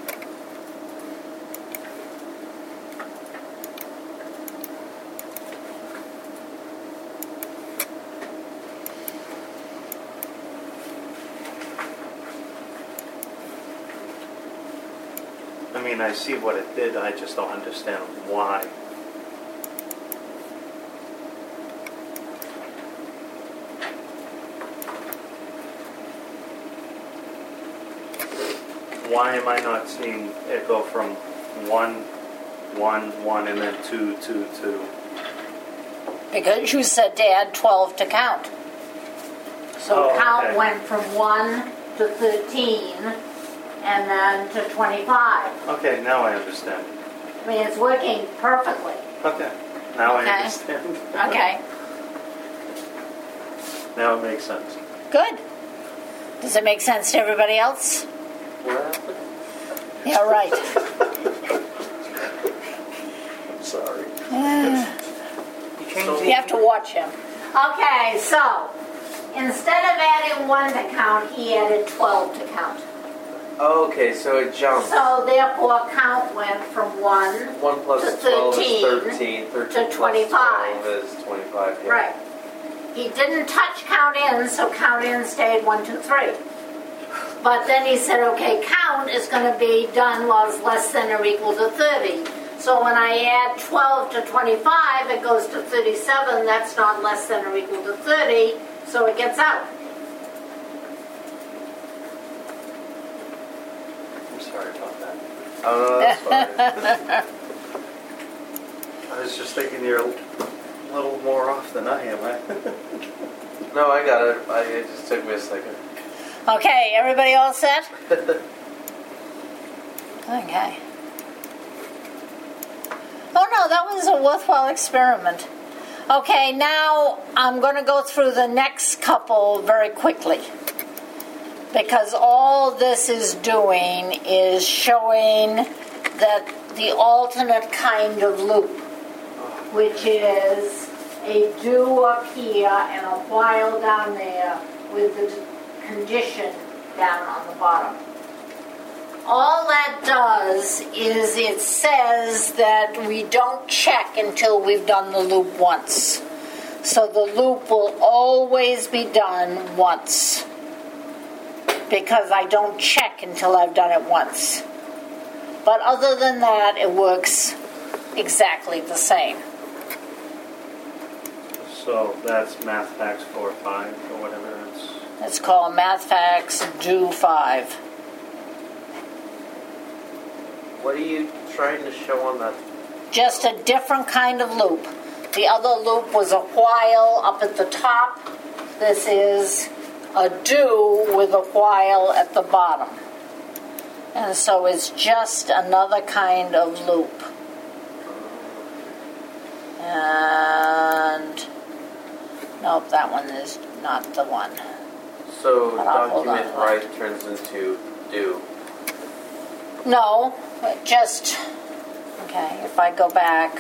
I mean, I see what it did, I just don't understand why. Why am I not seeing it go from one, one, one, and then two, two, two? Because you said to add twelve to count. So Oh, count okay. went from one to thirteen and then to twenty-five. Okay, now I understand. I mean, it's working perfectly. Okay, now Okay. I understand. Okay, Now it makes sense. good. Does it make sense to everybody else? What happened? Yeah, right. I'm sorry. You have to watch him. Okay, so instead of adding one to count, he added twelve to count. Oh, okay, so it jumped. So therefore, count went from one One plus to twelve thirteen is thirteen. Thirteen to plus twenty-five. twelve is twenty-five. Yeah. Right. He didn't touch count in, so count in stayed one, two, three. But then he said, okay, count is going to be done while it's less than or equal to thirty. So when I add twelve to twenty-five, it goes to thirty-seven. That's not less than or equal to thirty, so it gets out. I'm sorry about that. Oh, no, that's fine. I was just thinking you're a little more off than I am. No, I got it. I, it just took me a second. Okay, everybody all set? Okay. Oh no, that was a worthwhile experiment. Okay, now I'm going to go through the next couple very quickly. Because all this is doing is showing that the alternate kind of loop, which is a do up here and a while down there with the condition down on the bottom. All that does is it says that we don't check until we've done the loop once. So the loop will always be done once, because I don't check until I've done it once. But other than that, it works exactly the same. So that's MathFacts four five or whatever it's. It's called MathFacts Do five. What are you trying to show on that? Just a different kind of loop. The other loop was a while up at the top. This is a do with a while at the bottom. And so it's just another kind of loop. Nope, that one is not the one. So But I'll hold document on to write turns into do. No, it just, okay, if I go back,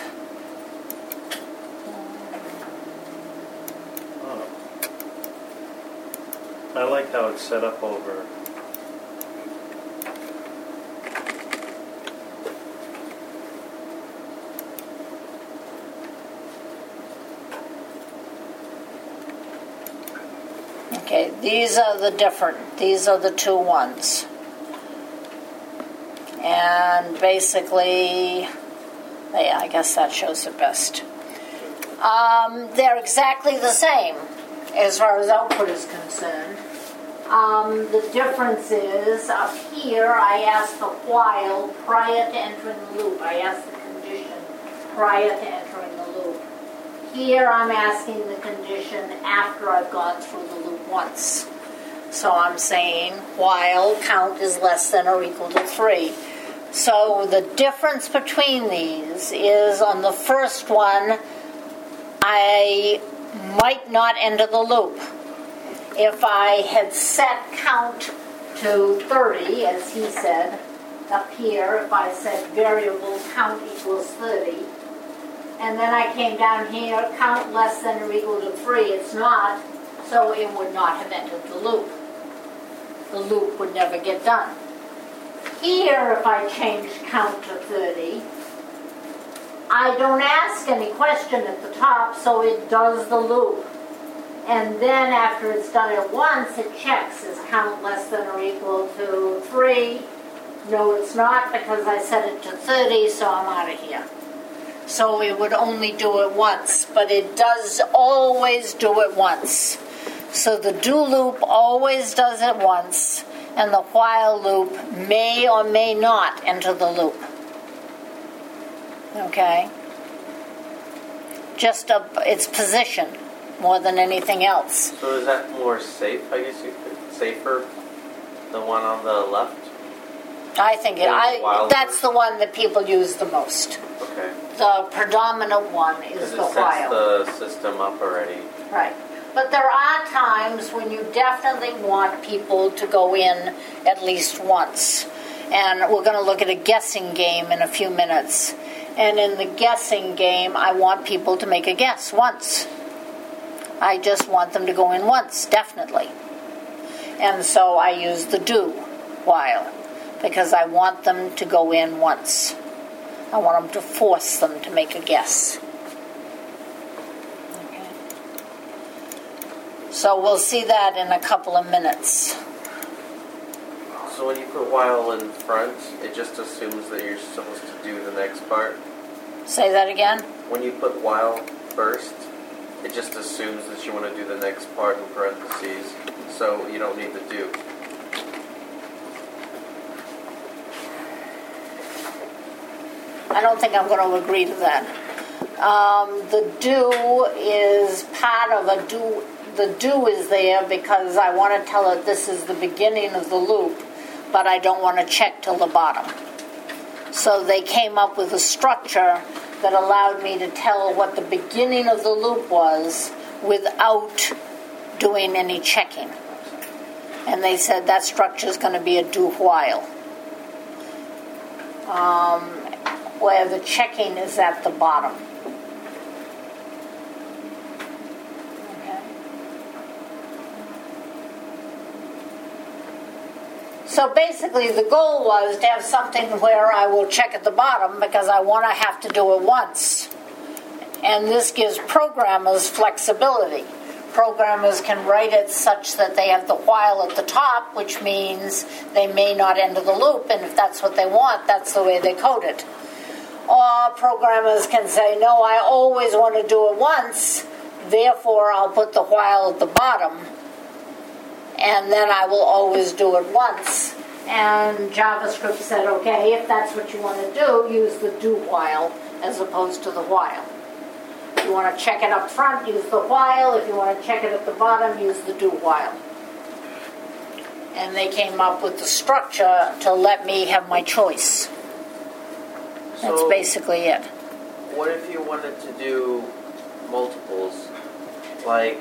Oh. I like how it's set up over. okay, these are the different, these are the two ones. And basically, yeah, I guess that shows it best. Um, they're exactly the same as far as output is concerned. Um, the difference is, up here, I asked the while prior to entering the loop. I asked the condition prior to entering the loop. Here, I'm asking the condition after I've gone through the loop once. So I'm saying while count is less than or equal to three. So the difference between these is on the first one, I might not enter the loop. If I had set count to thirty, as he said, up here, if I said variable count equals thirty, and then I came down here, count less than or equal to three, it's not, so it would not have entered the loop. The loop would never get done. Here, if I change count to thirty, I don't ask any question at the top, so it does the loop. And then after it's done it once, it checks, is count less than or equal to three? No, it's not, because I set it to thirty, so I'm out of here. So it would only do it once, but it does always do it once. So the do loop always does it once, and the while loop may or may not enter the loop. Okay? Just a, its position more than anything else. So is that more safe, I guess you could, safer, the one on the left? I think it, I, While that's the one that people use the most. Okay. The predominant one is Because it the sets while. the system up already. Right. But there are times when you definitely want people to go in at least once. And we're going to look at a guessing game in a few minutes. And in the guessing game, I want people to make a guess once. I just want them to go in once, definitely. And so I use the do while, because I want them to go in once. I want them to force them to make a guess. Okay. So we'll see that in a couple of minutes. So when you put while in front, it just assumes that you're supposed to do the next part? Say that again? When you put while first, it just assumes that you want to do the next part in parentheses, so you don't need the do. I don't think I'm going to agree to that. Um, the do is part of a do. The do is there because I want to tell it this is the beginning of the loop, but I don't want to check till the bottom. So they came up with a structure that allowed me to tell what the beginning of the loop was without doing any checking. And they said that structure is going to be a do while. Um, where the checking is at the bottom. Okay. So basically the goal was to have something where I will check at the bottom because I want to have to do it once. And this gives programmers flexibility. Programmers can write it such that they have the while at the top, which means they may not enter the loop, and if that's what they want, that's the way they code it. Or programmers can say, no, I always want to do it once, therefore I'll put the while at the bottom, and then I will always do it once. And JavaScript said, okay, if that's what you want to do, use the do while as opposed to the while. If you want to check it up front, use the while. If you want to check it at the bottom, use the do while. And they came up with the structure to let me have my choice. That's So, basically it. what if you wanted to do multiples? Like,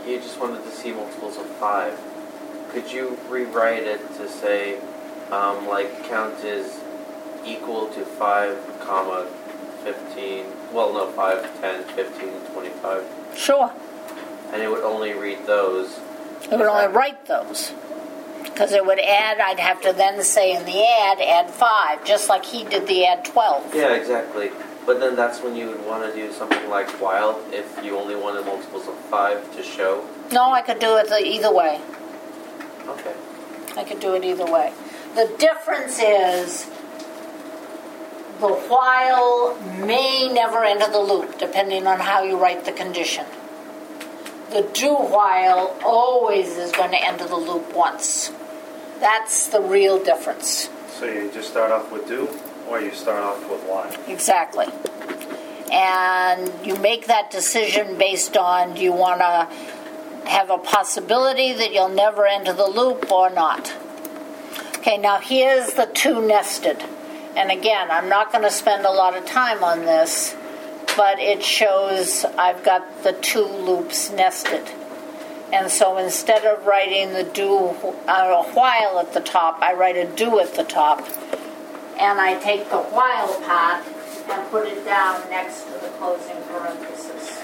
you just wanted to see multiples of five. Could you rewrite it to say, um, like, count is equal to five, comma, fifteen, well, no, five, ten, fifteen, twenty-five, Sure. and it would only read those. It would only write those. Because it would add, I'd have to then say in the add, add five, just like he did the add twelve. Yeah, exactly. But then that's when you would want to do something like while, if you only wanted multiples of five to show. No, I could do it the, either way. Okay. I could do it either way. The difference is the while may never enter the loop, depending on how you write the condition. The do while always is going to enter the loop once. That's the real difference. So you just start off with do, or you start off with while? Exactly. And you make that decision based on, do you want to have a possibility that you'll never enter the loop or not? Okay, now here's the two nested. And again, I'm not going to spend a lot of time on this, but it shows I've got the two loops nested. And so instead of writing the do uh, while at the top, I write a do at the top. And I take the while part and put it down next to the closing parenthesis.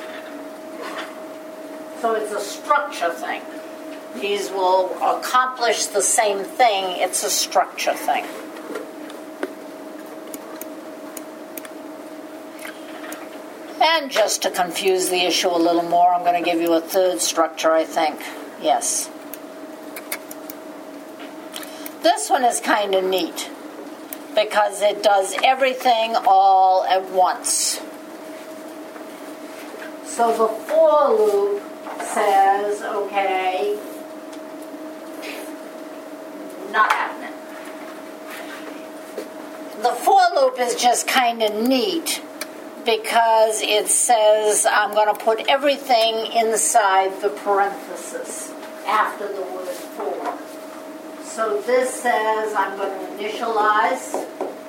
So it's a structure thing. These will accomplish the same thing. It's a structure thing. And just to confuse the issue a little more, I'm going to give you a third structure, I think. Yes. This one is kind of neat because it does everything all at once. So the for loop says, okay, not happening. The for loop is just kind of neat because it says I'm going to put everything inside the parenthesis after the word for. So this says I'm going to initialize.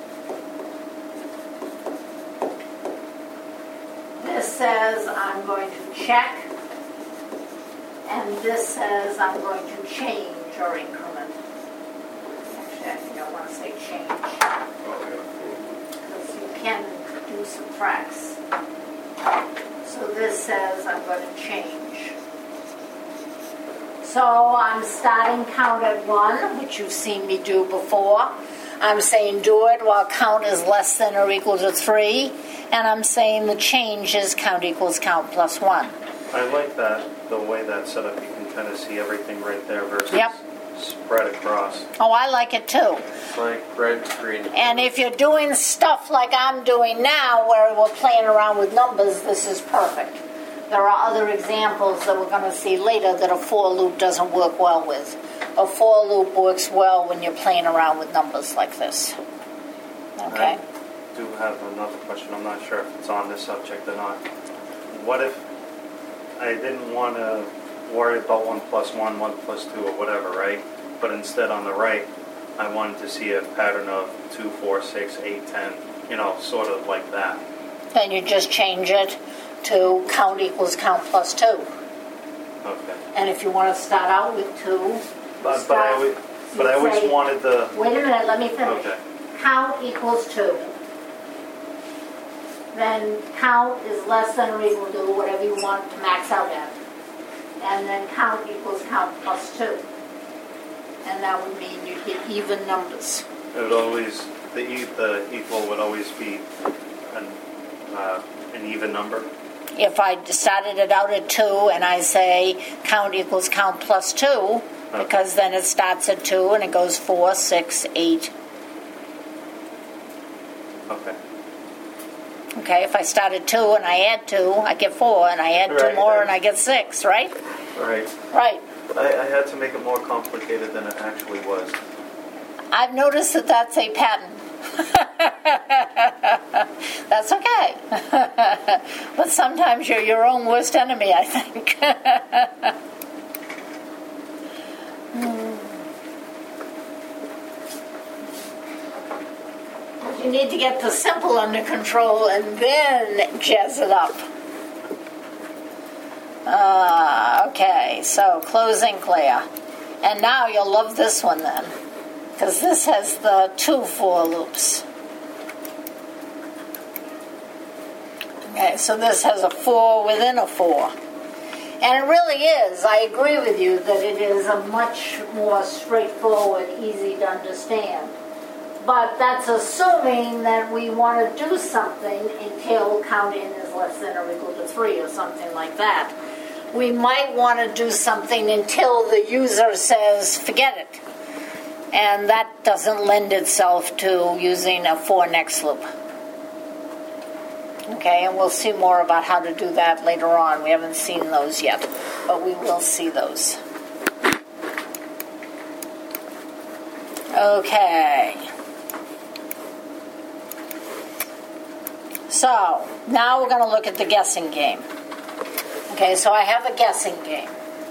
This says I'm going to check. And this says I'm going to change or increment. Actually, I think I want to say change. Because you can do subtracts. So this says I'm going to change. So I'm starting count at one, which you've seen me do before. I'm saying do it while count is less than or equal to three. And I'm saying the change is count equals count plus one. I like that, the way that's set up. You can kind of see everything right there versus Yep. spread across. Oh, I like it too. It's like red, green. And if you're doing stuff like I'm doing now, where we're playing around with numbers, this is perfect. There are other examples that we're going to see later that a for loop doesn't work well with. A for loop works well when you're playing around with numbers like this. Okay? I do have another question. I'm not sure if it's on this subject or not. What if I didn't want to worry about one plus one, one plus two, or whatever, right? But instead on the right, I wanted to see a pattern of two, four, six, eight, ten, you know, sort of like that. Then you just change it to count equals count plus two. Okay. And if you want to start out with two, But, but I start- always, but I always say- wanted the... Wait a minute, let me finish. Okay. Count equals two. Then count is less than or equal to whatever you want to max out at. And then count equals count plus two. And that would mean you get even numbers. It would always, the, e, the equal would always be an, uh, an even number. If I started it out at two and I say count equals count plus two, because then it starts at two and it goes four, six, eight. Okay. Okay, if I start at two and I add two, I get four, and I add two Right. more and I get six, right? Right. Right. I, I had to make it more complicated than it actually was. I've noticed that that's a pattern. That's okay. But sometimes you're your own worst enemy, I think. Hmm. You need to get the simple under control and then jazz it up. Uh, okay, so closing clear. And now you'll love this one then, because this has the two for loops. Okay, so this has a four within a four. And it really is, I agree with you, that it is a much more straightforward, easy to understand. But that's assuming that we want to do something until count in is less than or equal to three or something like that. We might want to do something until the user says, forget it. And that doesn't lend itself to using a for next loop. Okay, and we'll see more about how to do that later on. We haven't seen those yet, but we will see those. Okay. So, now we're going to look at the guessing game. Okay, so I have a guessing game.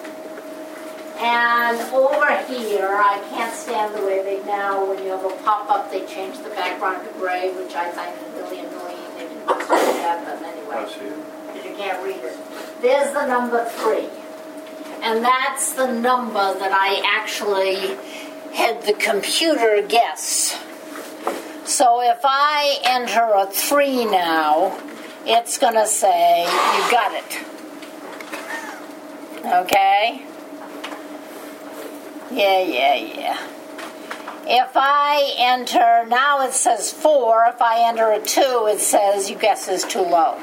And over here, I can't stand the way they now, when you have a pop-up, they change the background to gray, which I find really annoying. They didn't do that, but anyway, I see. because you can't read it. There's the number three. And that's the number that I actually had the computer guess. So if I enter a three now, it's going to say, you got it. Okay? Yeah, yeah, yeah. If I enter, now it says four. If I enter a two, it says your guess is too low.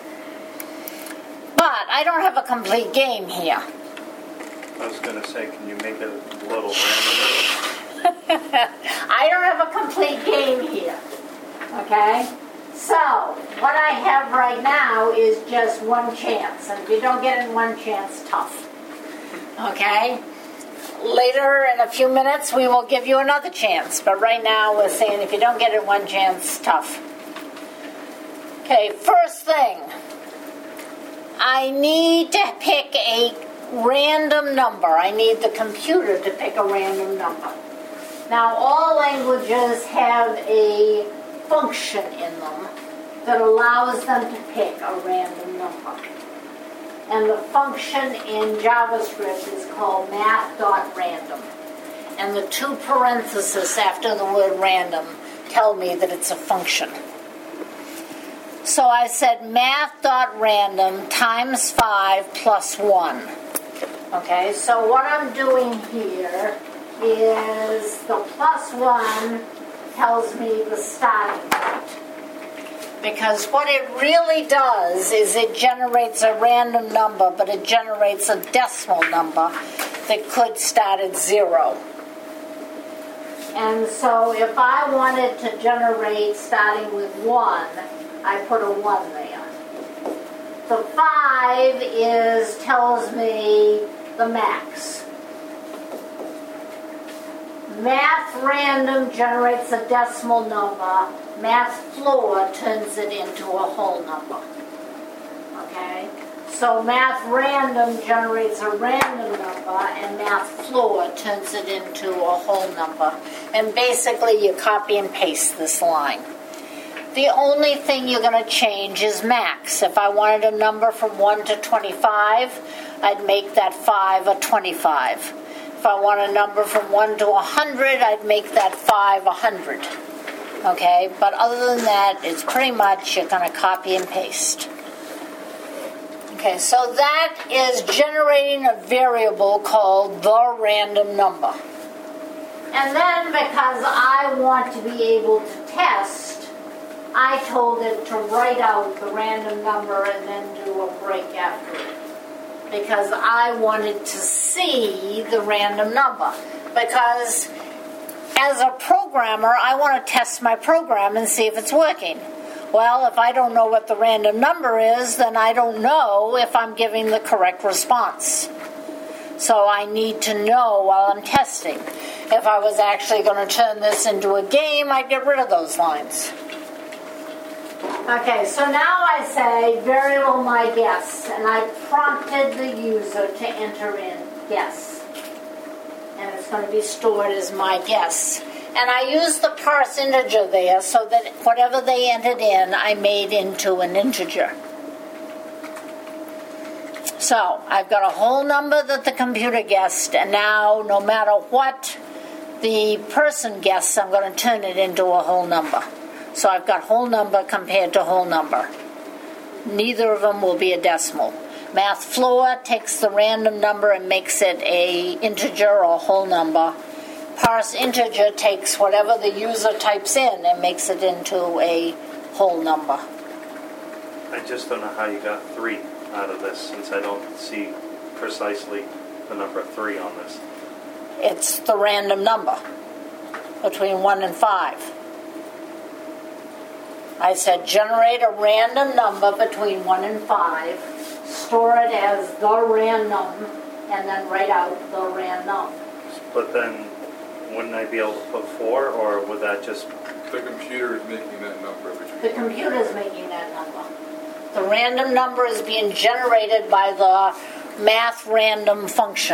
But I don't have a complete game here. I was going to say, can you make it a little random? I don't have a complete game here. Okay? So, what I have right now is just one chance. And if you don't get in one chance, tough. Okay? Later, in a few minutes, we will give you another chance. But right now, we're saying if you don't get it one chance, tough. Okay, first thing. I need to pick a random number. I need the computer to pick a random number. Now, all languages have a function in them that allows them to pick a random number. And the function in JavaScript is called math.random. And the two parentheses after the word random tell me that it's a function. So I said math.random times five plus one. Okay, so what I'm doing here is the plus one tells me the starting point. Because what it really does is it generates a random number, but it generates a decimal number that could start at zero. And so if I wanted to generate starting with one, I put a one there. The five is tells me the max. Math random generates a decimal number. Math floor turns it into a whole number. Okay? So math random generates a random number, and math floor turns it into a whole number. And basically you copy and paste this line. The only thing you're going to change is max. If I wanted a number from one to twenty-five, I'd make that five a twenty-five. If I want a number from one to one hundred, I'd make that five one hundred. Okay, but other than that, it's pretty much you're going to copy and paste. Okay, so that is generating a variable called the random number. And then because I want to be able to test, I told it to write out the random number and then do a break after it. Because I wanted to see the random number. Because as a programmer, I want to test my program and see if it's working. Well, if I don't know what the random number is, then I don't know if I'm giving the correct response. So I need to know while I'm testing. If I was actually going to turn this into a game, I'd get rid of those lines. Okay, so now I say variable my guess, and I prompted the user to enter in guess. And it's going to be stored as my guess. And I used the parse integer there so that whatever they entered in, I made into an integer. So I've got a whole number that the computer guessed, and now no matter what the person guesses, I'm going to turn it into a whole number. So I've got whole number compared to whole number. Neither of them will be a decimal. MathFloor takes the random number and makes it a integer or whole number. Parse integer takes whatever the user types in and makes it into a whole number. I just don't know how you got three out of this, since I don't see precisely the number three on this. It's the random number between one and five. I said generate a random number between one and five, store it as the random, and then write out the random. But then, wouldn't I be able to put four, or would that just... The computer is making that number. The computer is making that number. The random number is being generated by the math random function.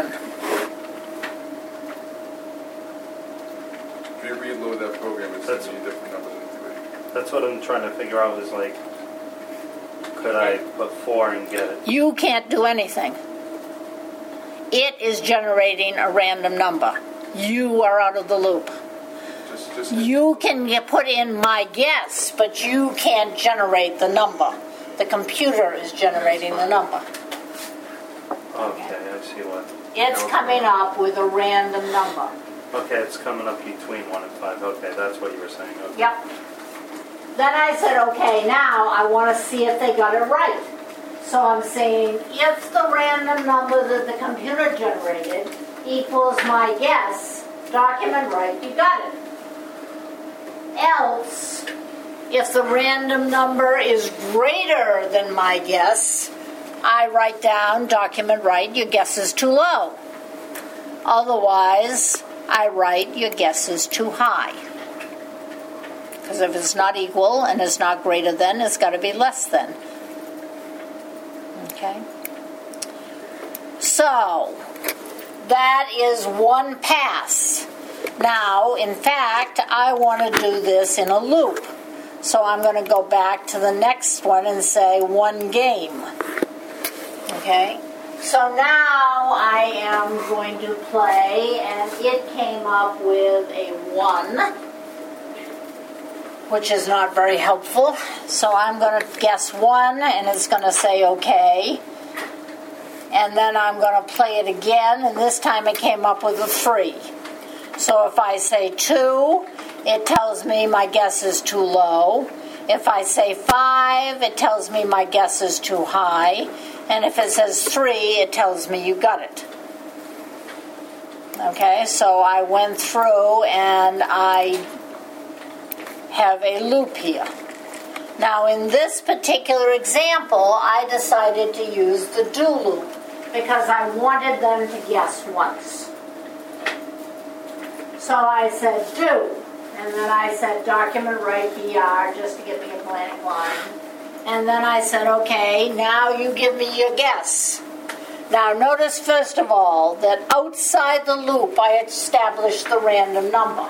If you reload that program, it's That's- sending you a different number than three. That's what I'm trying to figure out, is like, could I put four and get it? You can't do anything. It is generating a random number. You are out of the loop. Just, just You can get put in my guess, but you can't generate the number. The computer is generating the number. Okay, I see what... It's coming up with a random number. Okay, it's coming up between one and five. Okay, that's what you were saying. Okay. Yep. Then I said, okay, now I want to see if they got it right. So I'm saying, if the random number that the computer generated equals my guess, document right, you got it. Else, if the random number is greater than my guess, I write down, document right, your guess is too low. Otherwise, I write, your guess is too high. Because if it's not equal and it's not greater than, it's got to be less than. Okay? So, that is one pass. Now, in fact, I want to do this in a loop. So I'm going to go back to the next one and say one game. Okay? So now I am going to play, and it came up with a one, which is not very helpful. So I'm going to guess one, and it's going to say okay. And then I'm going to play it again, and this time it came up with a three. So if I say two, it tells me my guess is too low. If I say five, it tells me my guess is too high. And if it says three, it tells me you got it. Okay, so I went through and I have a loop here. Now in this particular example, I decided to use the do loop because I wanted them to guess once. So I said do, and then I said document right B R just to give me a blank line. And then I said, okay, now you give me your guess. Now notice first of all that outside the loop I established the random number.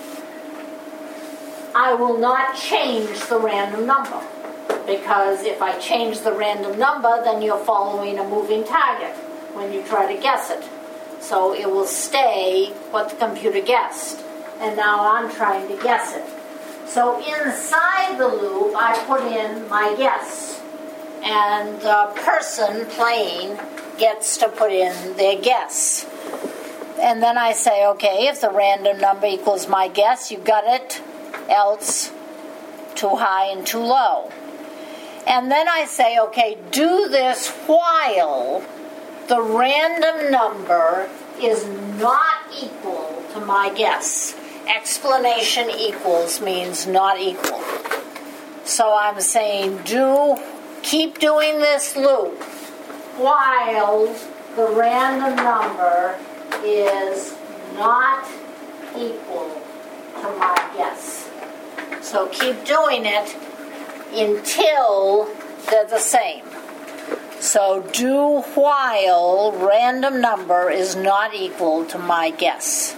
I will not change the random number, because if I change the random number, then you're following a moving target when you try to guess it. So it will stay what the computer guessed. And now I'm trying to guess it. So inside the loop, I put in my guess. And the person playing gets to put in their guess. And then I say, okay, if the random number equals my guess, you got it. Else, too high and too low. And then I say, okay, do this while the random number is not equal to my guess. Explanation equals means not equal. So I'm saying do keep doing this loop while the random number is not equal to my guess. So keep doing it until they're the same. So do while random number is not equal to my guess.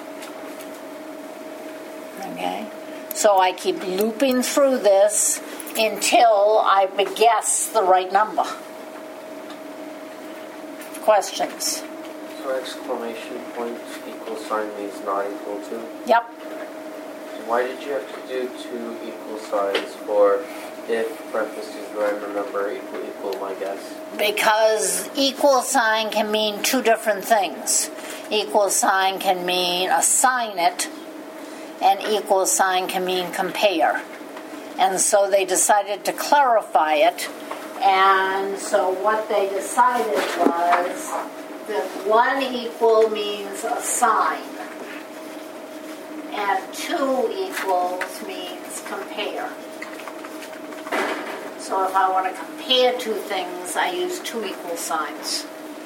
Okay? So I keep looping through this until I guess the right number. questions? So exclamation point equal sign means not equal to. Yep. Why did you have to do two equal signs for if parentheses random number equal equal my guess? Because equal sign can mean two different things. Equal sign can mean assign it, and equal sign can mean compare. And so they decided to clarify it, and so what they decided was that one equal means assign, and two equals means compare. So if I want to compare two things, I use two equal signs.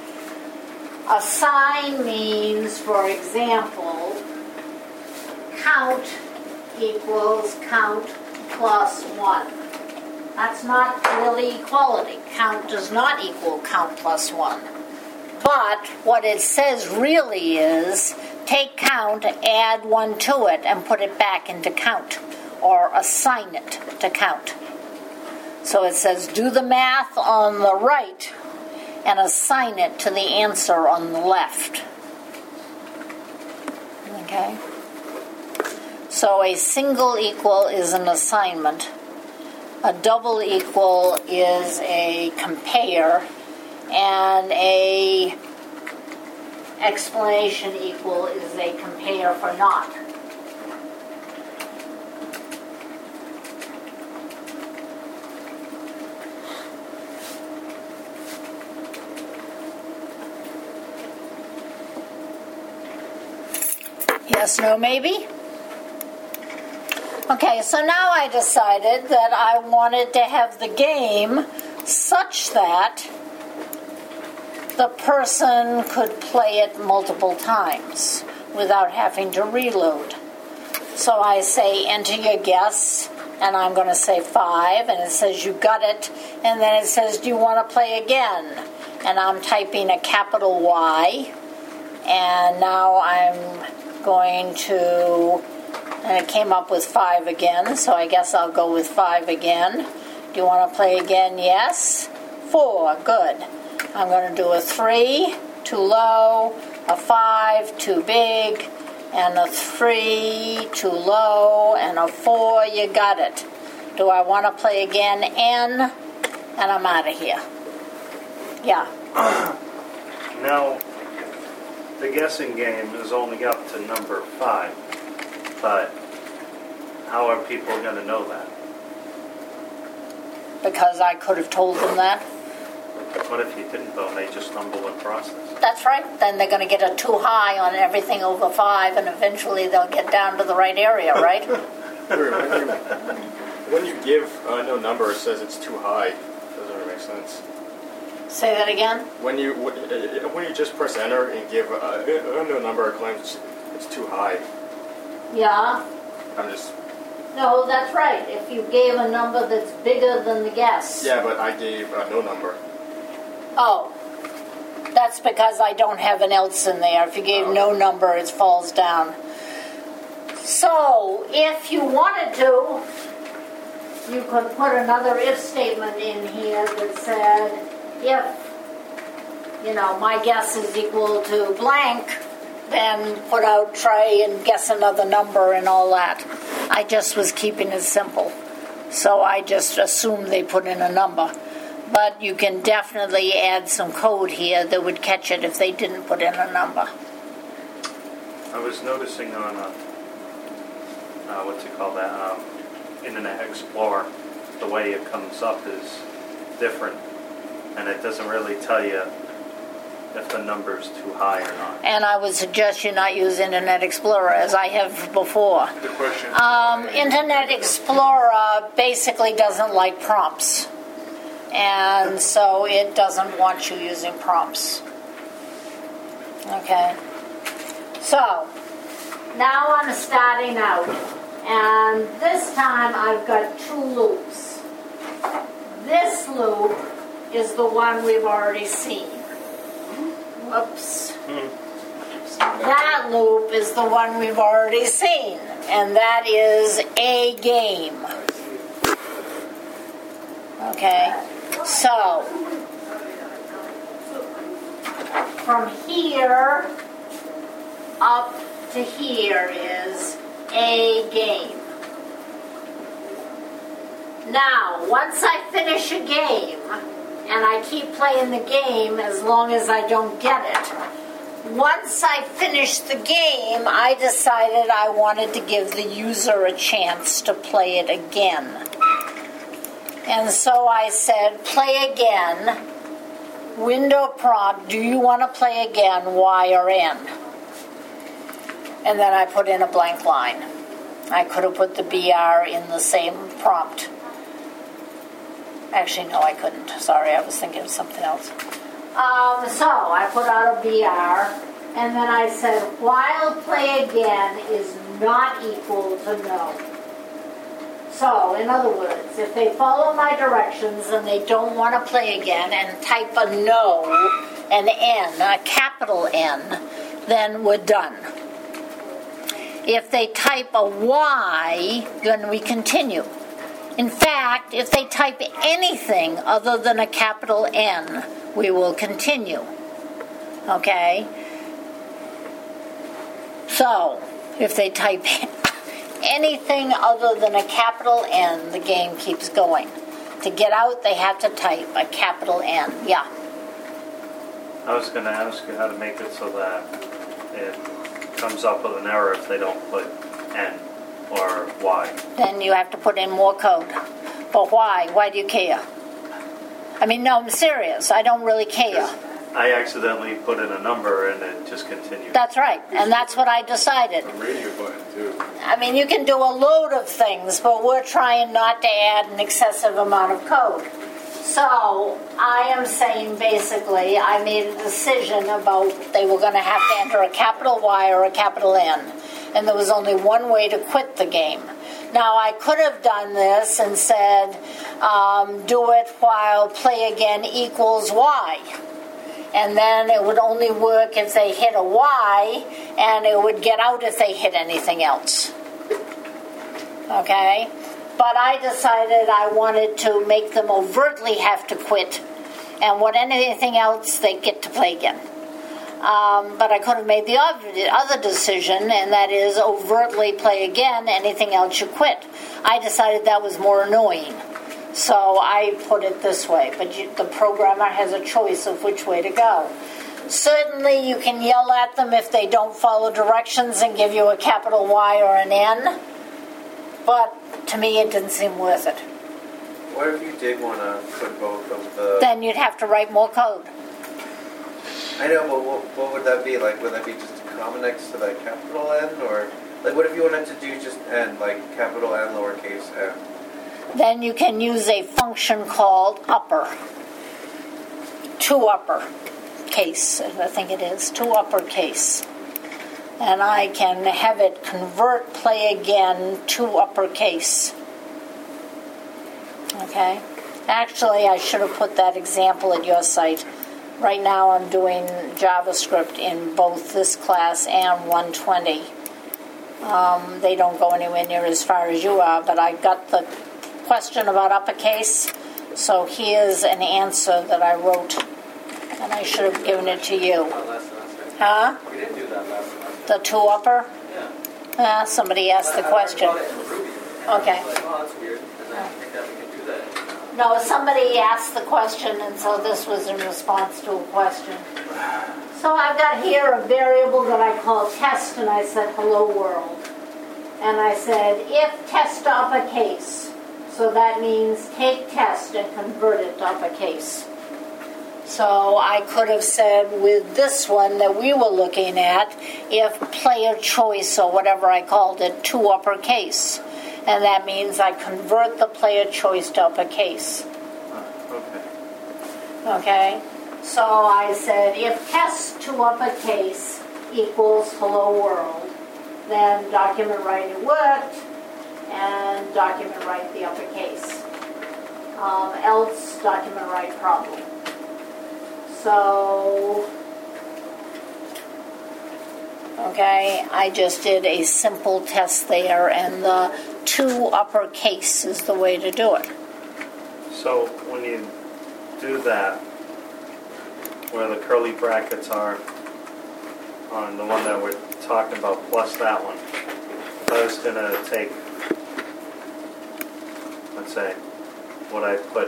Assign means, for example, count equals count plus one. That's not really equality. Count does not equal count plus one. But what it says really is take count, add one to it, and put it back into count, or assign it to count. So it says do the math on the right and assign it to the answer on the left. Okay? So a single equal is an assignment. A double equal is a compare. And a explanation equal is a compare for not. Yes, no, maybe? Okay, so now I decided that I wanted to have the game such that the person could play it multiple times without having to reload. So I say enter your guess, and I'm going to say five, and it says you got it, and then it says do you want to play again? And I'm typing a capital Y, and now I'm going to, and it came up with five again, so I guess I'll go with five again. Do you want to play again? Yes. Four, good. I'm going to do a three, too low, a five, too big, and a three, too low, and a four, you got it. Do I want to play again? N, and I'm out of here. Yeah. Now, the guessing game is only up to number five, but how are people going to know that? Because I could have told them that. What if you didn't, though, and they just stumble across this? That's right. Then they're going to get a too high on everything over five, and eventually they'll get down to the right area, right? when, you, when you give a no number, it says it's too high. Doesn't really make sense. Say that again? When you when you just press enter and give a, a no number, it claims it's too high. Yeah. I'm just. No, that's right. If you gave a number that's bigger than the guess. Yeah, but I gave a no number. Oh. That's because I don't have an else in there. If you gave no number, it falls down. So, if you wanted to, you could put another if statement in here that said, if, you know, my guess is equal to blank, then put out try and guess another number and all that. I just was keeping it simple. So I just assumed they put in a number. But you can definitely add some code here that would catch it if they didn't put in a number. I was noticing on, uh, uh, what's it called, that, um, Internet Explorer, the way it comes up is different. And it doesn't really tell you if the number's too high or not. And I would suggest you not use Internet Explorer, as I have before. The question. Um, Internet Explorer basically doesn't like prompts. And so it doesn't want you using prompts. Okay. So, now I'm starting out. And this time I've got two loops. This loop is the one we've already seen. Whoops. That loop is the one we've already seen. And that is a game. Okay. So, from here up to here is a game. Now, once I finish a game, and I keep playing the game as long as I don't get it, once I finished the game, I decided I wanted to give the user a chance to play it again. And so I said, play again, window prompt, do you want to play again, Y or N? And then I put in a blank line. I could have put the B R in the same prompt. Actually, no, I couldn't. Sorry, I was thinking of something else. Um, so I put out a B R, and then I said, while play again is not equal to no. So, in other words, if they follow my directions and they don't want to play again and type a no, an N, a capital N, then we're done. If they type a Y, then we continue. In fact, if they type anything other than a capital N, we will continue. Okay? So, if they type anything other than a capital N, the game keeps going. To get out, they have to type a capital N. Yeah. I was going to ask you how to make it so that it comes up with an error if they don't put N or Y. Then you have to put in more code. But why? Why do you care? I mean, no, I'm serious. I don't really care. I accidentally put in a number and it just continued. That's right, and that's what I decided. The radio button too. I mean, you can do a load of things, but we're trying not to add an excessive amount of code. So, I am saying basically, I made a decision about they were going to have to enter a capital Y or a capital N, and there was only one way to quit the game. Now, I could have done this and said, um, do it while play again equals Y. And then it would only work if they hit a Y, and it would get out if they hit anything else. Okay? But I decided I wanted to make them overtly have to quit, and what anything else, they get to play again. Um, but I could have made the other decision, and that is overtly play again, anything else you quit. I decided that was more annoying. So I put it this way, but you, the programmer has a choice of which way to go. Certainly you can yell at them if they don't follow directions and give you a capital Y or an N, but to me it didn't seem worth it. What if you did want to put both of the... Then you'd have to write more code. I know, but what, what would that be? Like, would that be just a comma next to that capital N? Or, like, what if you wanted to do just N, like capital N, lowercase n? Then you can use a function called upper. To upper case, I think it is. To uppercase. And I can have it convert play again to uppercase. Okay? Actually, I should have put that example at your site. Right now I'm doing JavaScript in both this class and one twenty. Um, they don't go anywhere near as far as you are, but I got the question about uppercase, so here's an answer that I wrote, and I should have given it to you. Huh? We didn't do that last semester. The two upper? Yeah. Uh, somebody asked the question. I, I it in Ruby. Okay. I was like, oh, that's weird, because I didn't think that we could do that. No, somebody asked the question, and so this was in response to a question. So I've got here a variable that I call test, and I said hello world. And I said if test uppercase, so that means take test and convert it to uppercase. So I could have said with this one that we were looking at, if player choice or whatever I called it, to uppercase. And that means I convert the player choice to uppercase. Okay. Okay? So I said if test to uppercase equals hello world, then document write it worked, and document write the uppercase. Um, else document write problem. So, okay, I just did a simple test there, and the to uppercase is the way to do it. So when you do that, where the curly brackets are on the one that we're talking about, plus that one. If I was going to take, let's say, what I put,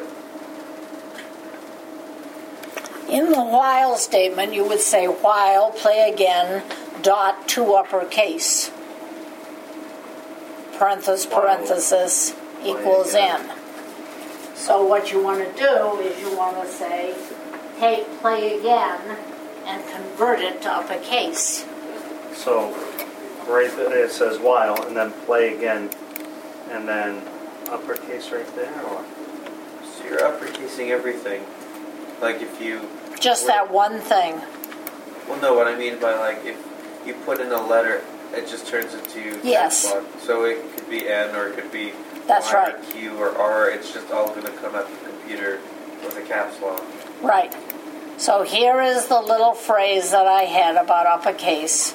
In the while statement, you would say while, play again, dot, two uppercase. Parenthesis, parenthesis, equals again. n. So what you want to do is you want to say, take play again, and convert it to uppercase. so right there it says while, and then play again, and then uppercase right there, or? So you're uppercasing everything. Like if you... Just that one thing. Well, no, what I mean by like if you put in a letter, it just turns into Yes. caps lock. So it could be N or it could be That's Y right. or Q or R. It's just all going to come at the computer with a caps lock. Right. So here is the little phrase that I had about uppercase.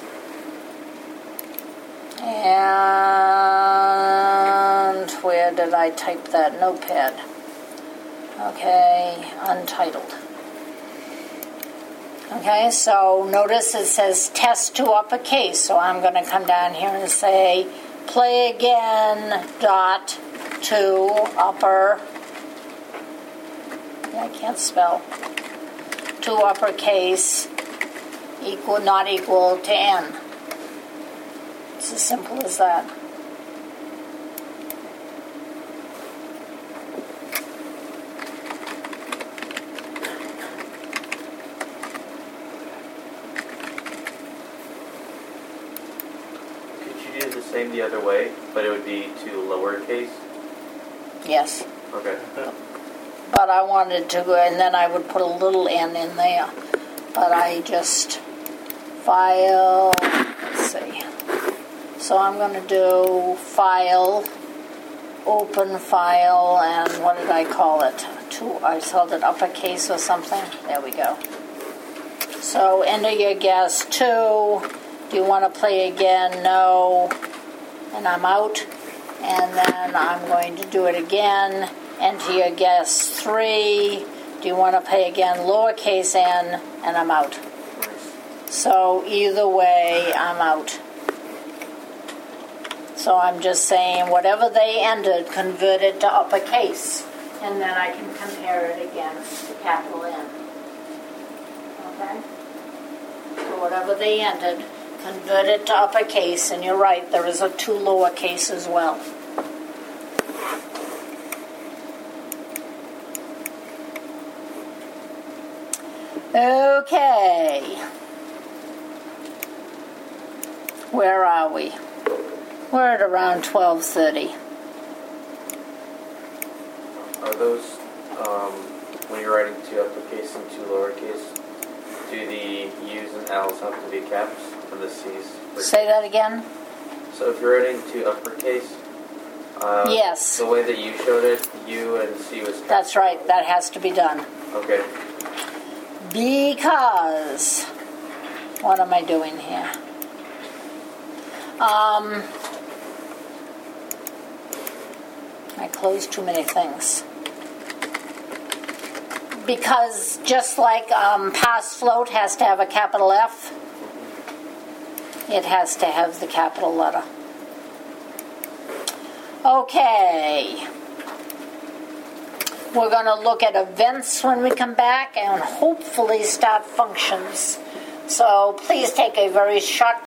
And where did I type that? Notepad. Okay, untitled. Okay, so notice it says test to uppercase. So I'm going to come down here and say play again dot to upper. I can't spell. To uppercase equal not equal to n. It's as simple as that. Could you do the same the other way, but it would be to lowercase? Yes. Okay. But I wanted to go, and then I would put a little n in there. But I just file, let's see. So I'm going to do file, open file, and what did I call it? Two, I called it uppercase or something. There we go. So enter your guess, two. Do you want to play again? No. And I'm out. And then I'm going to do it again. Enter your guess, three. Do you want to play again? Lowercase n. And I'm out. So either way, I'm out. So I'm just saying whatever they entered, convert it to uppercase. And then I can compare it against the capital N. Okay? So whatever they entered, convert it to uppercase. And you're right, there is a two lowercase as well. Okay. Where are we? We're at around twelve thirty. Are those, um, when you're writing two uppercase and two lowercase, do the U's and L's have to be caps and the C's? Say that again? So if you're writing two uppercase, uh, Yes. the way that you showed it, U and C was caps. That's right. That has to be done. Okay. Because, what am I doing here? Um, I closed too many things. Because just like um, pass float has to have a capital F, it has to have the capital letter. Okay. We're going to look at events when we come back and hopefully start functions. So please take a very short